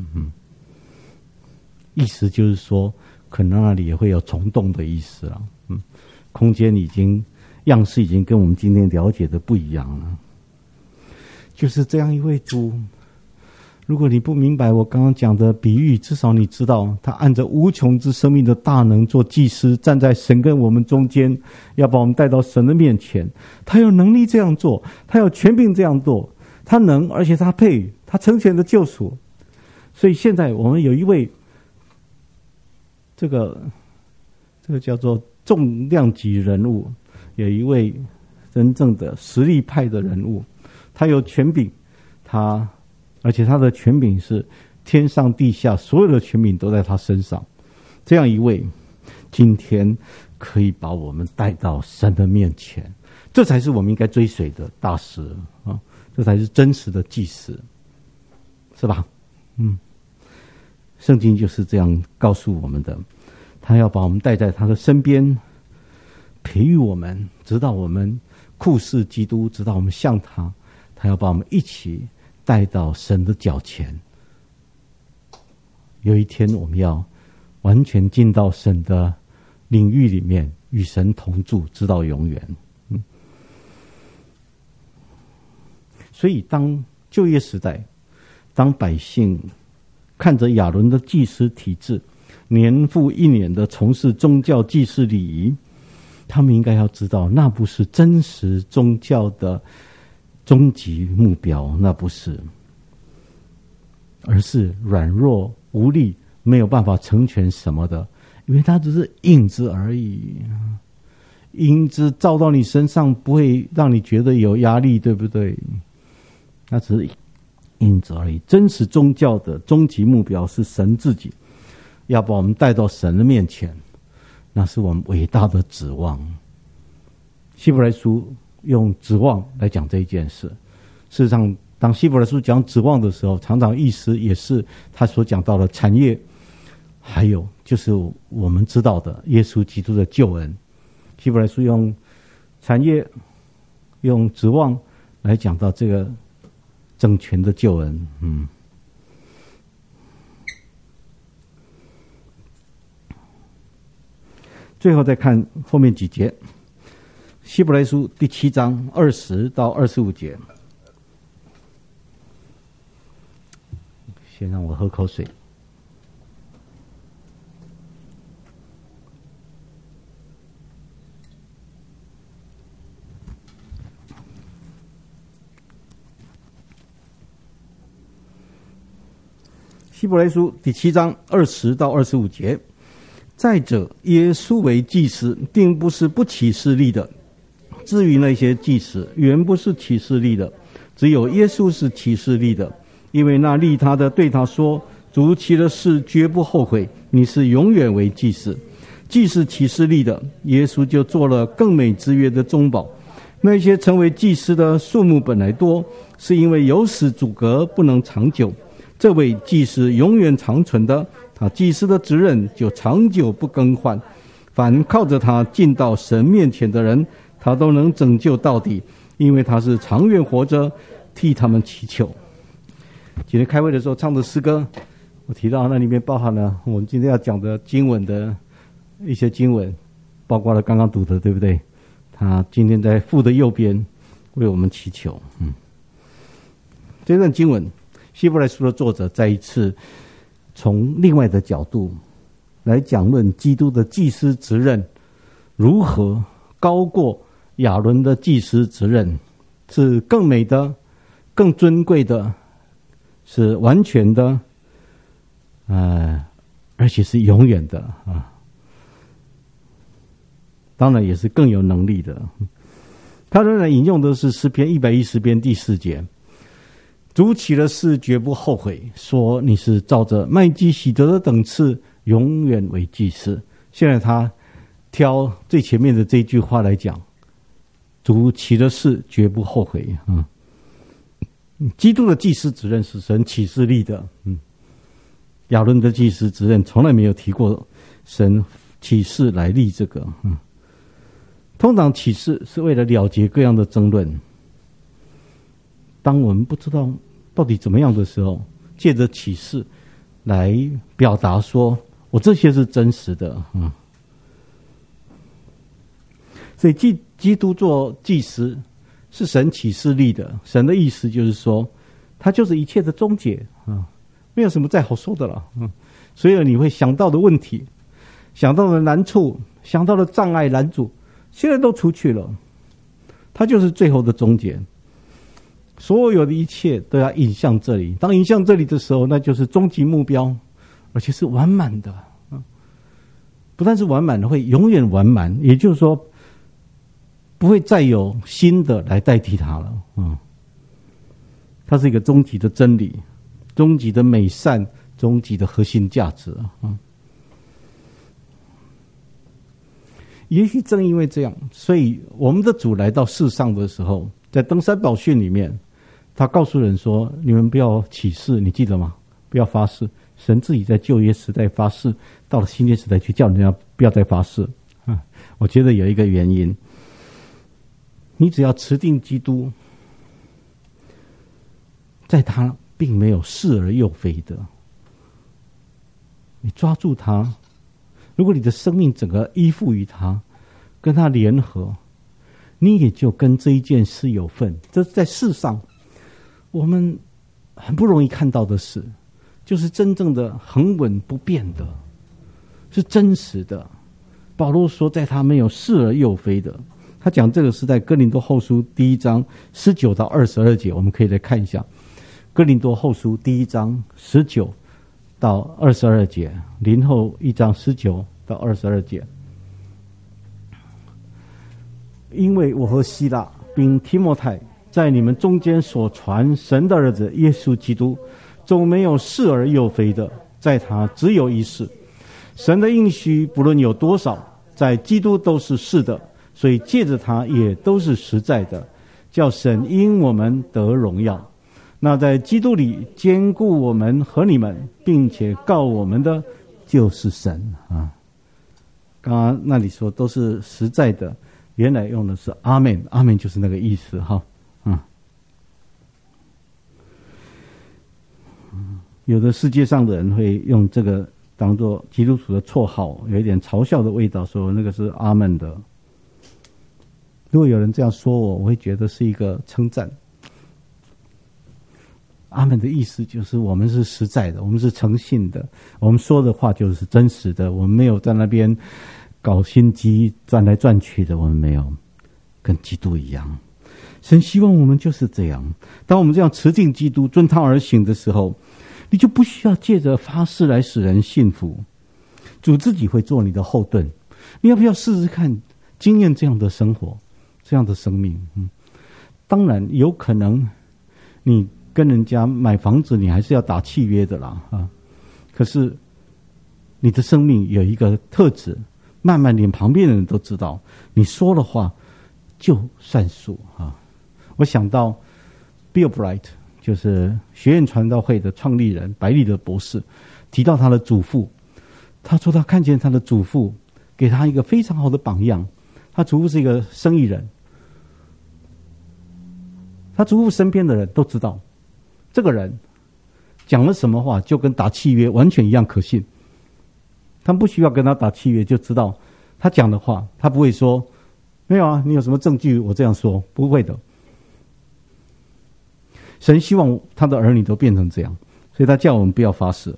Speaker 1: 意思就是说可能那里也会有虫洞的意思了空间已经样式已经跟我们今天了解的不一样了。就是这样一位主，如果你不明白我刚刚讲的比喻，至少你知道他按着无穷之生命的大能做祭司，站在神跟我们中间，要把我们带到神的面前。他有能力这样做，他有权柄这样做，他能，而且他配，他成全的救赎。所以现在我们有一位这个叫做重量级人物，有一位真正的实力派的人物，他有权柄，而且他的权柄是天上地下所有的权柄都在他身上。这样一位今天可以把我们带到神的面前，这才是我们应该追随的大师这才是真实的祭司，是吧？圣经就是这样告诉我们的，他要把我们带在他的身边，培育我们，直到我们酷似基督，直到我们像他。他要把我们一起带到神的脚前，有一天我们要完全进到神的领域里面，与神同住，直到永远。所以当旧约时代，当百姓看着亚伦的祭司体制，年复一年的从事宗教祭祀礼仪，他们应该要知道，那不是真实宗教的终极目标，那不是，而是软弱无力，没有办法成全什么的因为它只是影子而已，影子照到你身上不会让你觉得有压力，对不对？那只是影子而已。真实宗教的终极目标是神自己，要把我们带到神的面前，那是我们伟大的指望。希伯来书用指望来讲这一件事。事实上，当希伯来书讲指望的时候，常常意思也是他所讲到的产业，还有就是我们知道的耶稣基督的救恩。希伯来书用产业、用指望来讲到这个整全的救恩。最后再看后面几节，希伯来书第7章20到25节。先让我喝口水。希伯来书第7章20到25节。再者，耶稣为祭司，并不是不起势力的。至于那些祭司，原不是起势力的，只有耶稣是起势力的。因为那立他的对他说：“主起了誓，绝不后悔。你是永远为祭司。”既是起势力的，耶稣就做了更美之约的中保。那些成为祭司的数目本来多，是因为有死阻隔，不能长久。这位祭司永远长存的，他祭司的职任就长久不更换。凡靠着他进到神面前的人，他都能拯救到底，因为他是长远活着，替他们祈求。今天开会的时候唱的诗歌，我提到那里面包含了我们今天要讲的经文的一些经文，包括了刚刚读的，对不对？他今天在父的右边为我们祈求。这段经文，希伯来书的作者再一次从另外的角度来讲论基督的祭司职任如何高过亚伦的祭司职任，是更美的、更尊贵的，是完全的，而且是永远的啊。当然也是更有能力的。他仍然引用的是诗篇110篇第4节：“主起了誓，绝不后悔，说你是照着麦基洗德的等次，永远为祭司。”现在他挑最前面的这句话来讲：“主起了誓，绝不后悔。”基督的祭司职任是神启示立的。亚伦的祭司职任从来没有提过神启示来立这个。通常启示是为了了结各样的争论。当我们不知道到底怎么样的时候，借着启示来表达说我这些是真实的。所以基督做祭司是神启示立的。神的意思就是说，他就是一切的终结，没有什么再好说的了。所以你会想到的问题，想到的难处，想到的障碍拦阻，现在都出去了。他就是最后的终结。所有的一切都要引向这里。当引向这里的时候，那就是终极目标，而且是完满的。不但是完满的，会永远完满。也就是说，不会再有新的来代替它了。它是一个终极的真理，终极的美善，终极的核心价值。也许正因为这样，所以我们的主来到世上的时候，在登山宝训里面，他告诉人说：你们不要起誓，你记得吗？不要发誓。神自己在旧约时代发誓，到了新约时代去叫人家不要再发誓。我觉得有一个原因，你只要持定基督，在他并没有是而又非的，你抓住他，如果你的生命整个依附于他，跟他联合，你也就跟这一件事有份。这是在世上我们很不容易看到的事，就是真正的恒稳不变的，是真实的。保罗说在他没有是而又非的。他讲这个是在哥林多后书第1章19到22节，我们可以来看一下。哥林多后书第1章19 到22节，林后1章19到22节。因为我和希腊并提摩太在你们中间所传神的儿子耶稣基督，总没有是而又非的，在他只有一是。神的应许不论有多少，在基督都是是的，所以借着他也都是实在的，叫神因我们得荣耀。那在基督里兼顾我们和你们，并且告我们的就是神啊。刚刚那里说都是实在的，原来用的是阿们，阿们就是那个意思哈。有的世界上的人会用这个当作基督徒的绰号，有一点嘲笑的味道，说那个是阿们的。如果有人这样说我，我会觉得是一个称赞。阿们的意思就是我们是实在的，我们是诚信的，我们说的话就是真实的，我们没有在那边搞心机转来转去的，我们没有，跟基督一样。神希望我们就是这样，当我们这样持定基督遵他而行的时候，你就不需要借着发誓来使人信服，主自己会做你的后盾。你要不要试试看经验这样的生活，这样的生命？当然有可能你跟人家买房子，你还是要打契约的啦啊。可是你的生命有一个特质，慢慢连旁边的人都知道，你说的话就算数啊。我想到 Bill Bright， 就是学院传道会的创立人白利的博士，提到他的祖父，他说他看见他的祖父给他一个非常好的榜样。他祖父是一个生意人，他祖父身边的人都知道这个人讲了什么话就跟打契约完全一样可信，他们不需要跟他打契约就知道他讲的话，他不会说没有啊，你有什么证据我这样说，不会的。神希望他的儿女都变成这样，所以他叫我们不要发誓。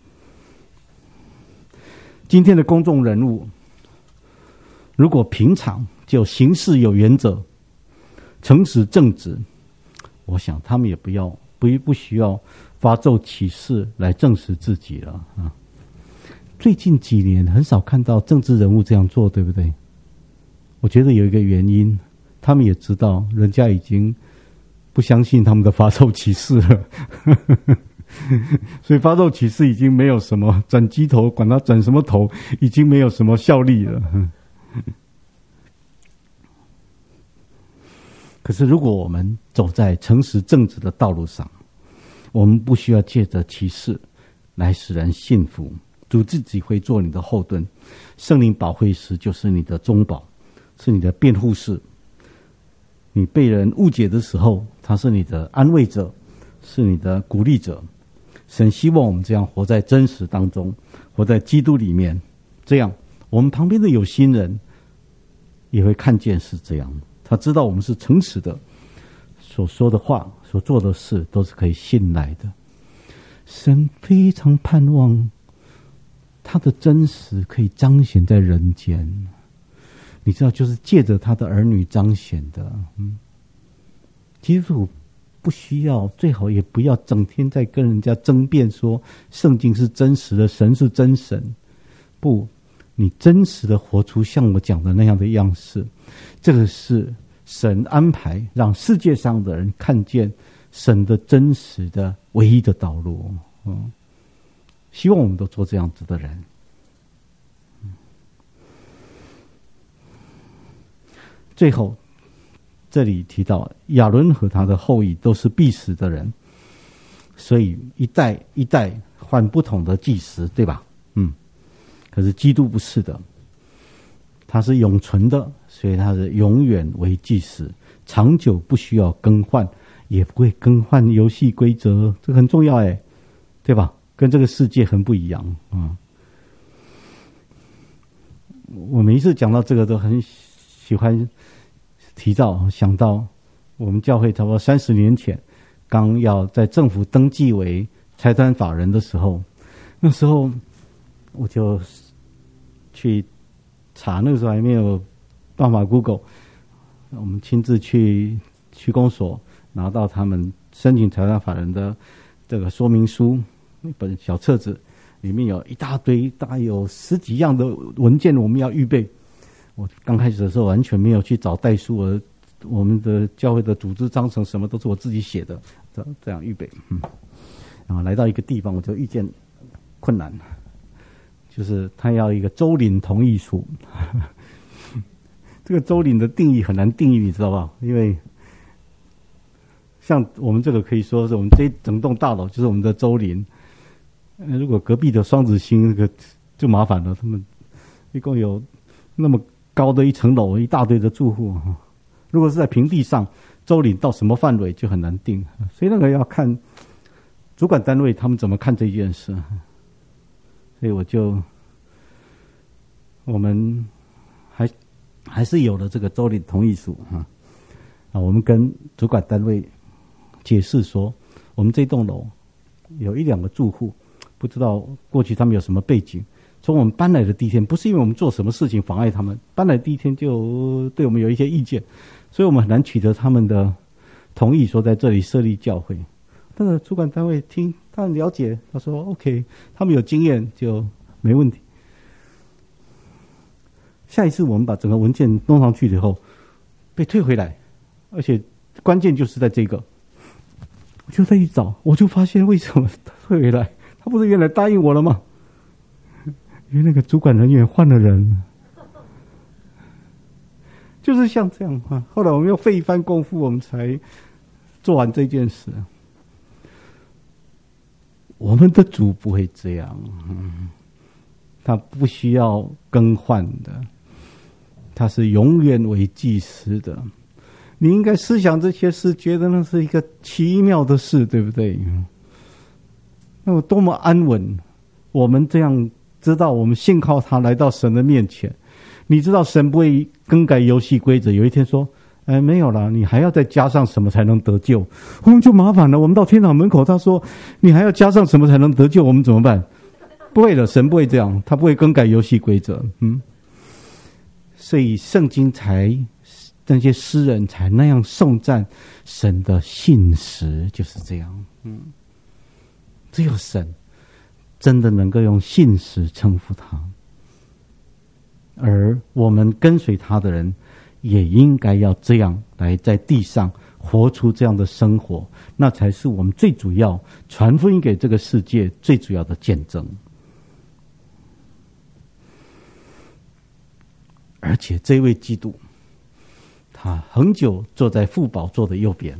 Speaker 1: 今天的公众人物如果平常就行事有原则，诚实正直，我想他们也不需要发咒起誓来证实自己了啊。最近几年很少看到政治人物这样做，对不对？我觉得有一个原因，他们也知道人家已经不相信他们的发咒起誓了所以发咒起誓已经没有什么转鸡头，管他转什么头，已经没有什么效力了可是如果我们走在诚实正直的道路上，我们不需要借着起誓来使人信服，主自己会做你的后盾，圣灵保惠师就是你的中保，是你的辩护士。你被人误解的时候，他是你的安慰者，是你的鼓励者。神希望我们这样活在真实当中，活在基督里面，这样我们旁边的有心人也会看见是这样，他知道我们是诚实的，所说的话所做的事都是可以信赖的。神非常盼望他的真实可以彰显在人间，你知道，就是借着他的儿女彰显的。基督徒不需要，最好也不要整天在跟人家争辩说圣经是真实的，神是真神。不，你真实的活出像我讲的那样的样式，这个是神安排让世界上的人看见神的真实的唯一的道路。希望我们都做这样子的人。最后这里提到亚伦和他的后裔都是必死的人，所以一代一代换不同的祭司，对吧？可是基督不是的，他是永存的，所以他是永远为祭司，长久不需要更换，也不会更换游戏规则，这个很重要对吧？跟这个世界很不一样。我每一次讲到这个都很喜欢提到想到我们教会差不多30年前刚要在政府登记为财团法人的时候，那时候我就去查，那个时候还没有办法 Google， 我们亲自去区公所拿到他们申请财团法人的这个说明书，一本小册子， 里面有一大堆，大概有10几样的文件我们要预备。我刚开始的时候完全没有去找代书，我们的教会的组织章程什么都是我自己写的，这样预备。然后来到一个地方，我就遇见困难，就是他要一个州领同意书。这个州领的定义很难定义，你知道吧？因为像我们这个可以说是我们这整栋大楼就是我们的州领。如果隔壁的双子星那个就麻烦了，他们一共有那么高的一层楼，一大堆的住户。如果是在平地上，州领到什么范围就很难定，所以那个要看主管单位他们怎么看这件事。所以我们还是有了这个州领同意书我们跟主管单位解释说，我们这栋楼有1、2个住户，不知道过去他们有什么背景。从我们搬来的第一天，不是因为我们做什么事情妨碍他们，搬来第一天就对我们有一些意见，所以我们很难取得他们的同意，说在这里设立教会。但是主管单位听，他很了解，他说 OK， 他们有经验就没问题。下一次我们把整个文件弄上去以后，被退回来，而且关键就是在这个，我就再一找，我就发现为什么他退回来，他不是原来答应我了吗？因为那个主管人员换了人，就是像这样后来我们又费一番功夫，我们才做完这件事。我们的主不会这样，他不需要更换的，他是永远为祭司的。你应该思想这些事，觉得那是一个奇妙的事，对不对？那么多么安稳，我们这样知道，我们信靠他来到神的面前。你知道神不会更改游戏规则，有一天说没有了，你还要再加上什么才能得救？我们就麻烦了。我们到天堂门口，他说你还要加上什么才能得救？我们怎么办？不会的，神不会这样，他不会更改游戏规则。所以圣经那些诗人才那样颂赞神的信实，就是这样。只有神真的能够用信实称呼他，而我们跟随他的人也应该要这样来在地上活出这样的生活，那才是我们最主要传福音给这个世界最主要的见证。而且这位基督，他恒久坐在父宝座的右边，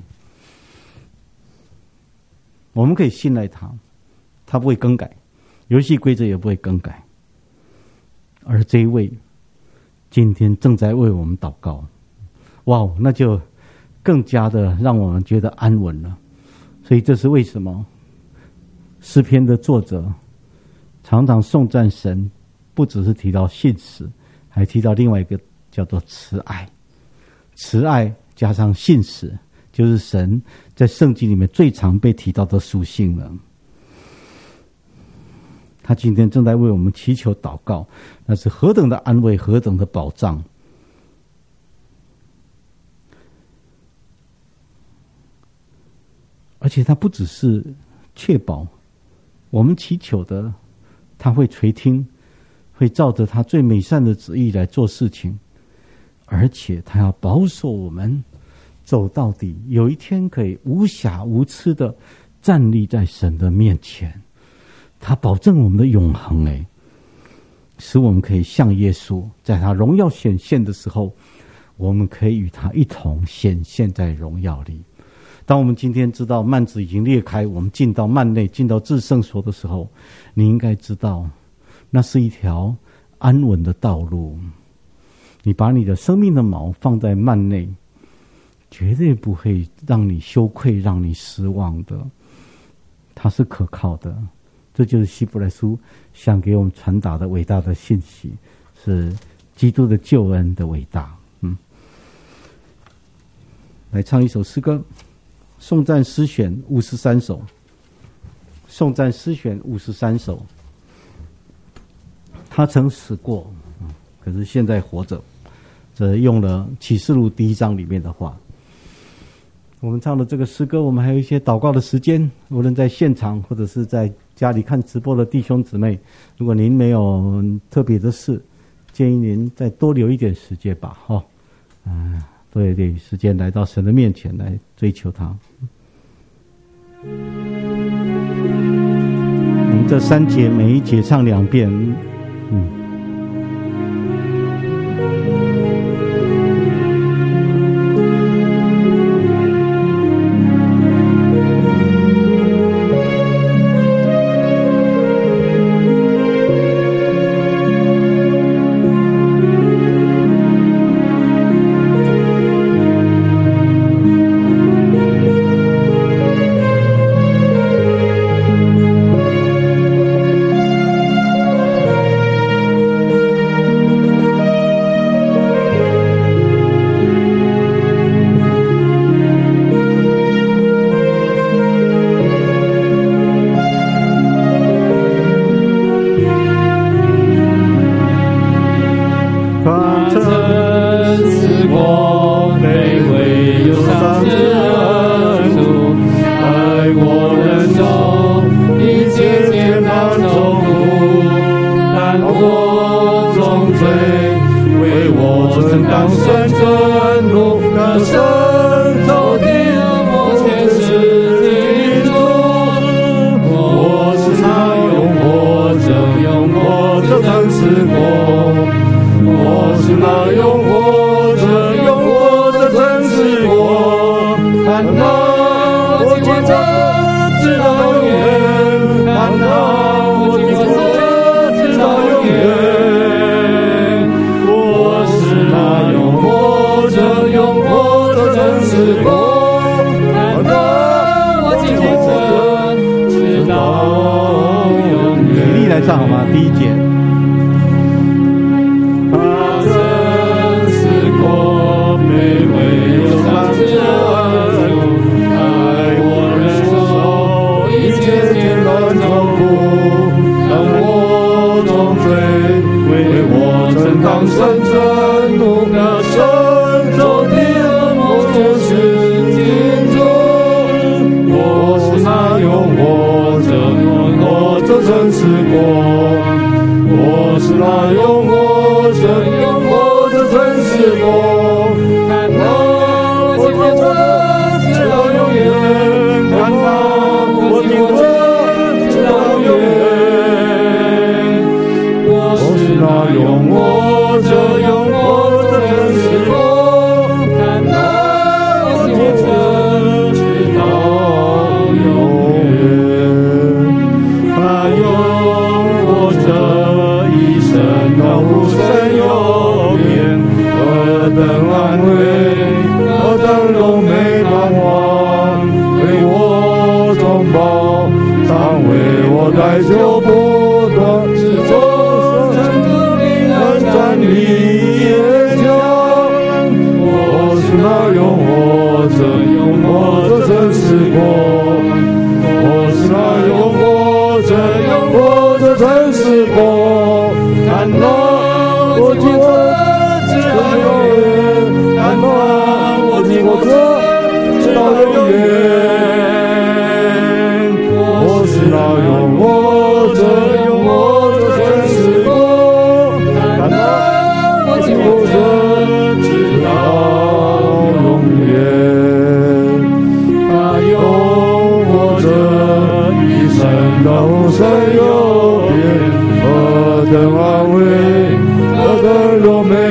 Speaker 1: 我们可以信赖他，他不会更改，游戏规则也不会更改。而这一位今天正在为我们祷告，哇，那就更加的让我们觉得安稳了。所以这是为什么诗篇的作者常常颂赞神，不只是提到信实，还提到另外一个叫做慈爱。慈爱加上信实，就是神在圣经里面最常被提到的属性了。他今天正在为我们祈求祷告，那是何等的安慰，何等的保障。而且他不只是确保我们祈求的他会垂听，会照着他最美善的旨意来做事情，而且他要保守我们走到底，有一天可以无瑕无疵的站立在神的面前。他保证我们的永恒，使我们可以像耶稣，在他荣耀显现的时候，我们可以与他一同显现在荣耀里。当我们今天知道幔子已经裂开，我们进到幔内，进到至圣所的时候，你应该知道那是一条安稳的道路。你把你的生命的锚放在幔内，绝对不会让你羞愧，让你失望的，它是可靠的。这就是希伯来书想给我们传达的伟大的信息，是基督的救恩的伟大。来唱一首诗歌，颂赞诗选53首，颂赞诗选53首。他曾死过，可是现在活着。这用了启示录第1章里面的话， 我们唱的这个诗歌，我们还有一些祷告的时间，无论在现场或者是在家里看直播的弟兄姊妹，如果您没有特别的事，建议您再多留一点时间吧，多一点时间来到神的面前来追求他。我们这3节每一节唱2遍，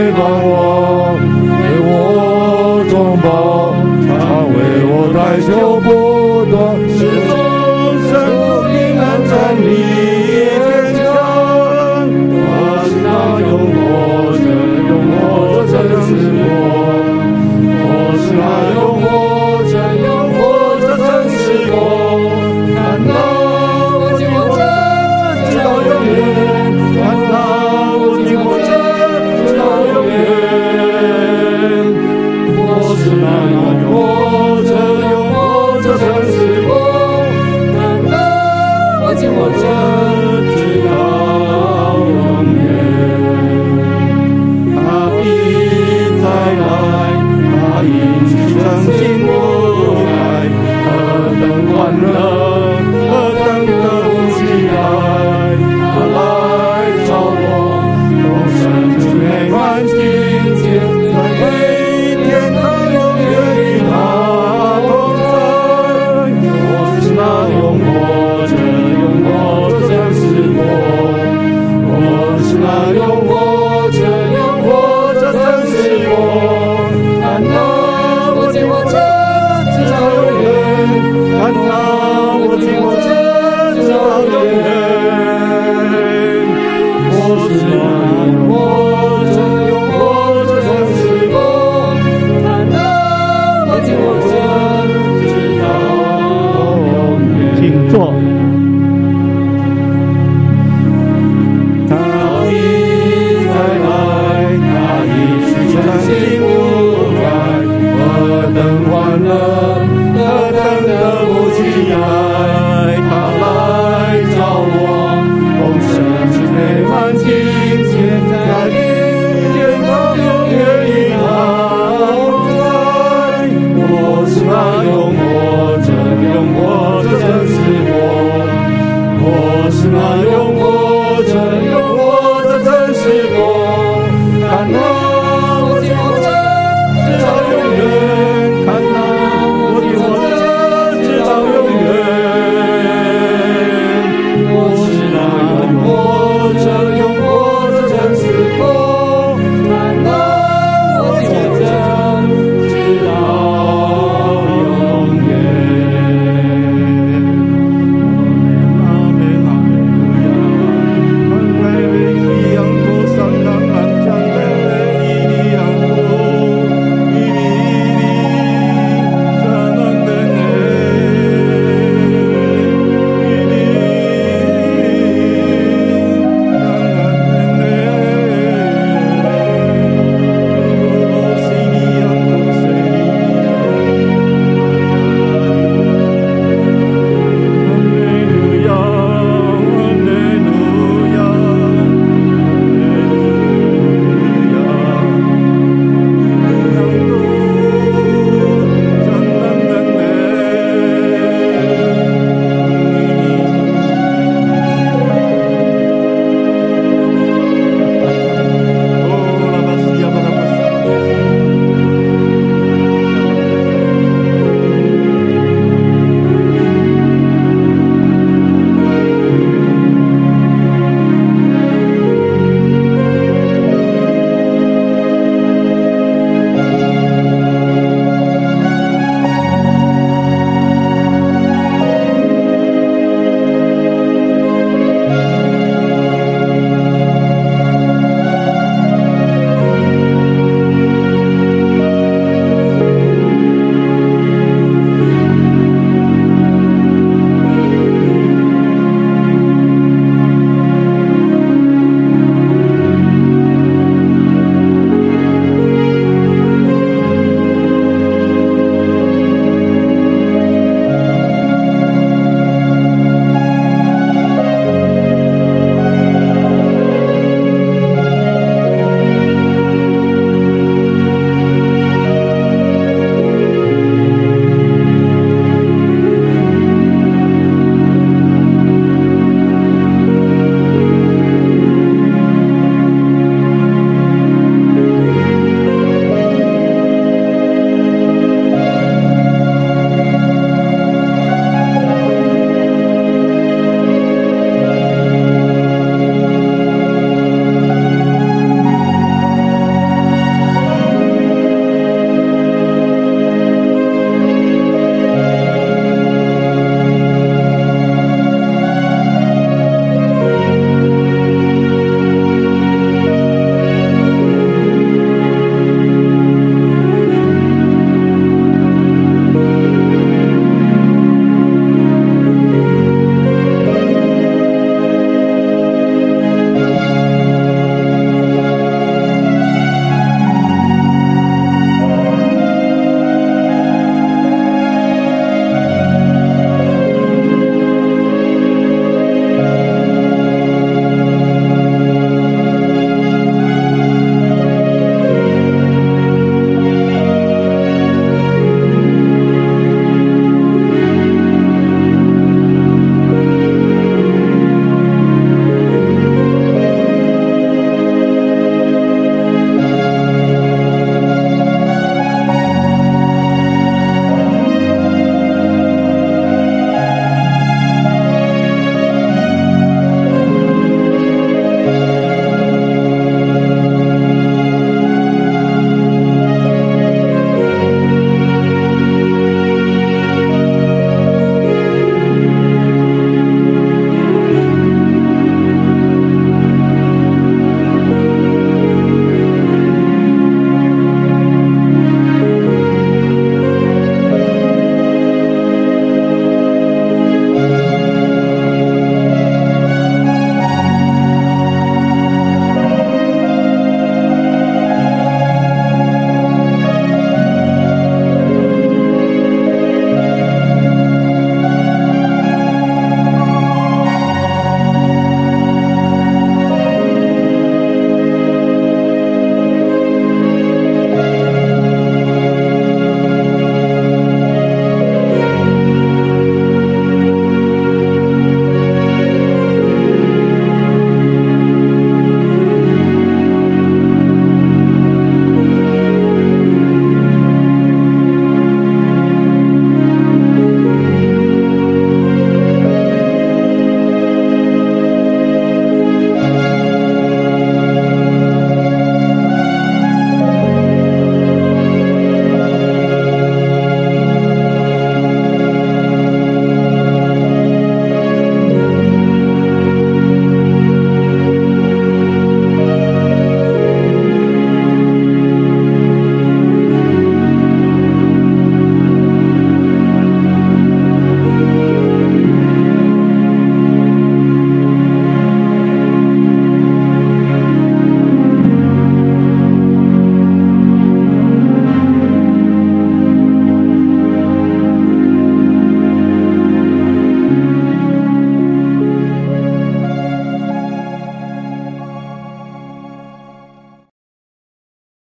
Speaker 2: 为我代求。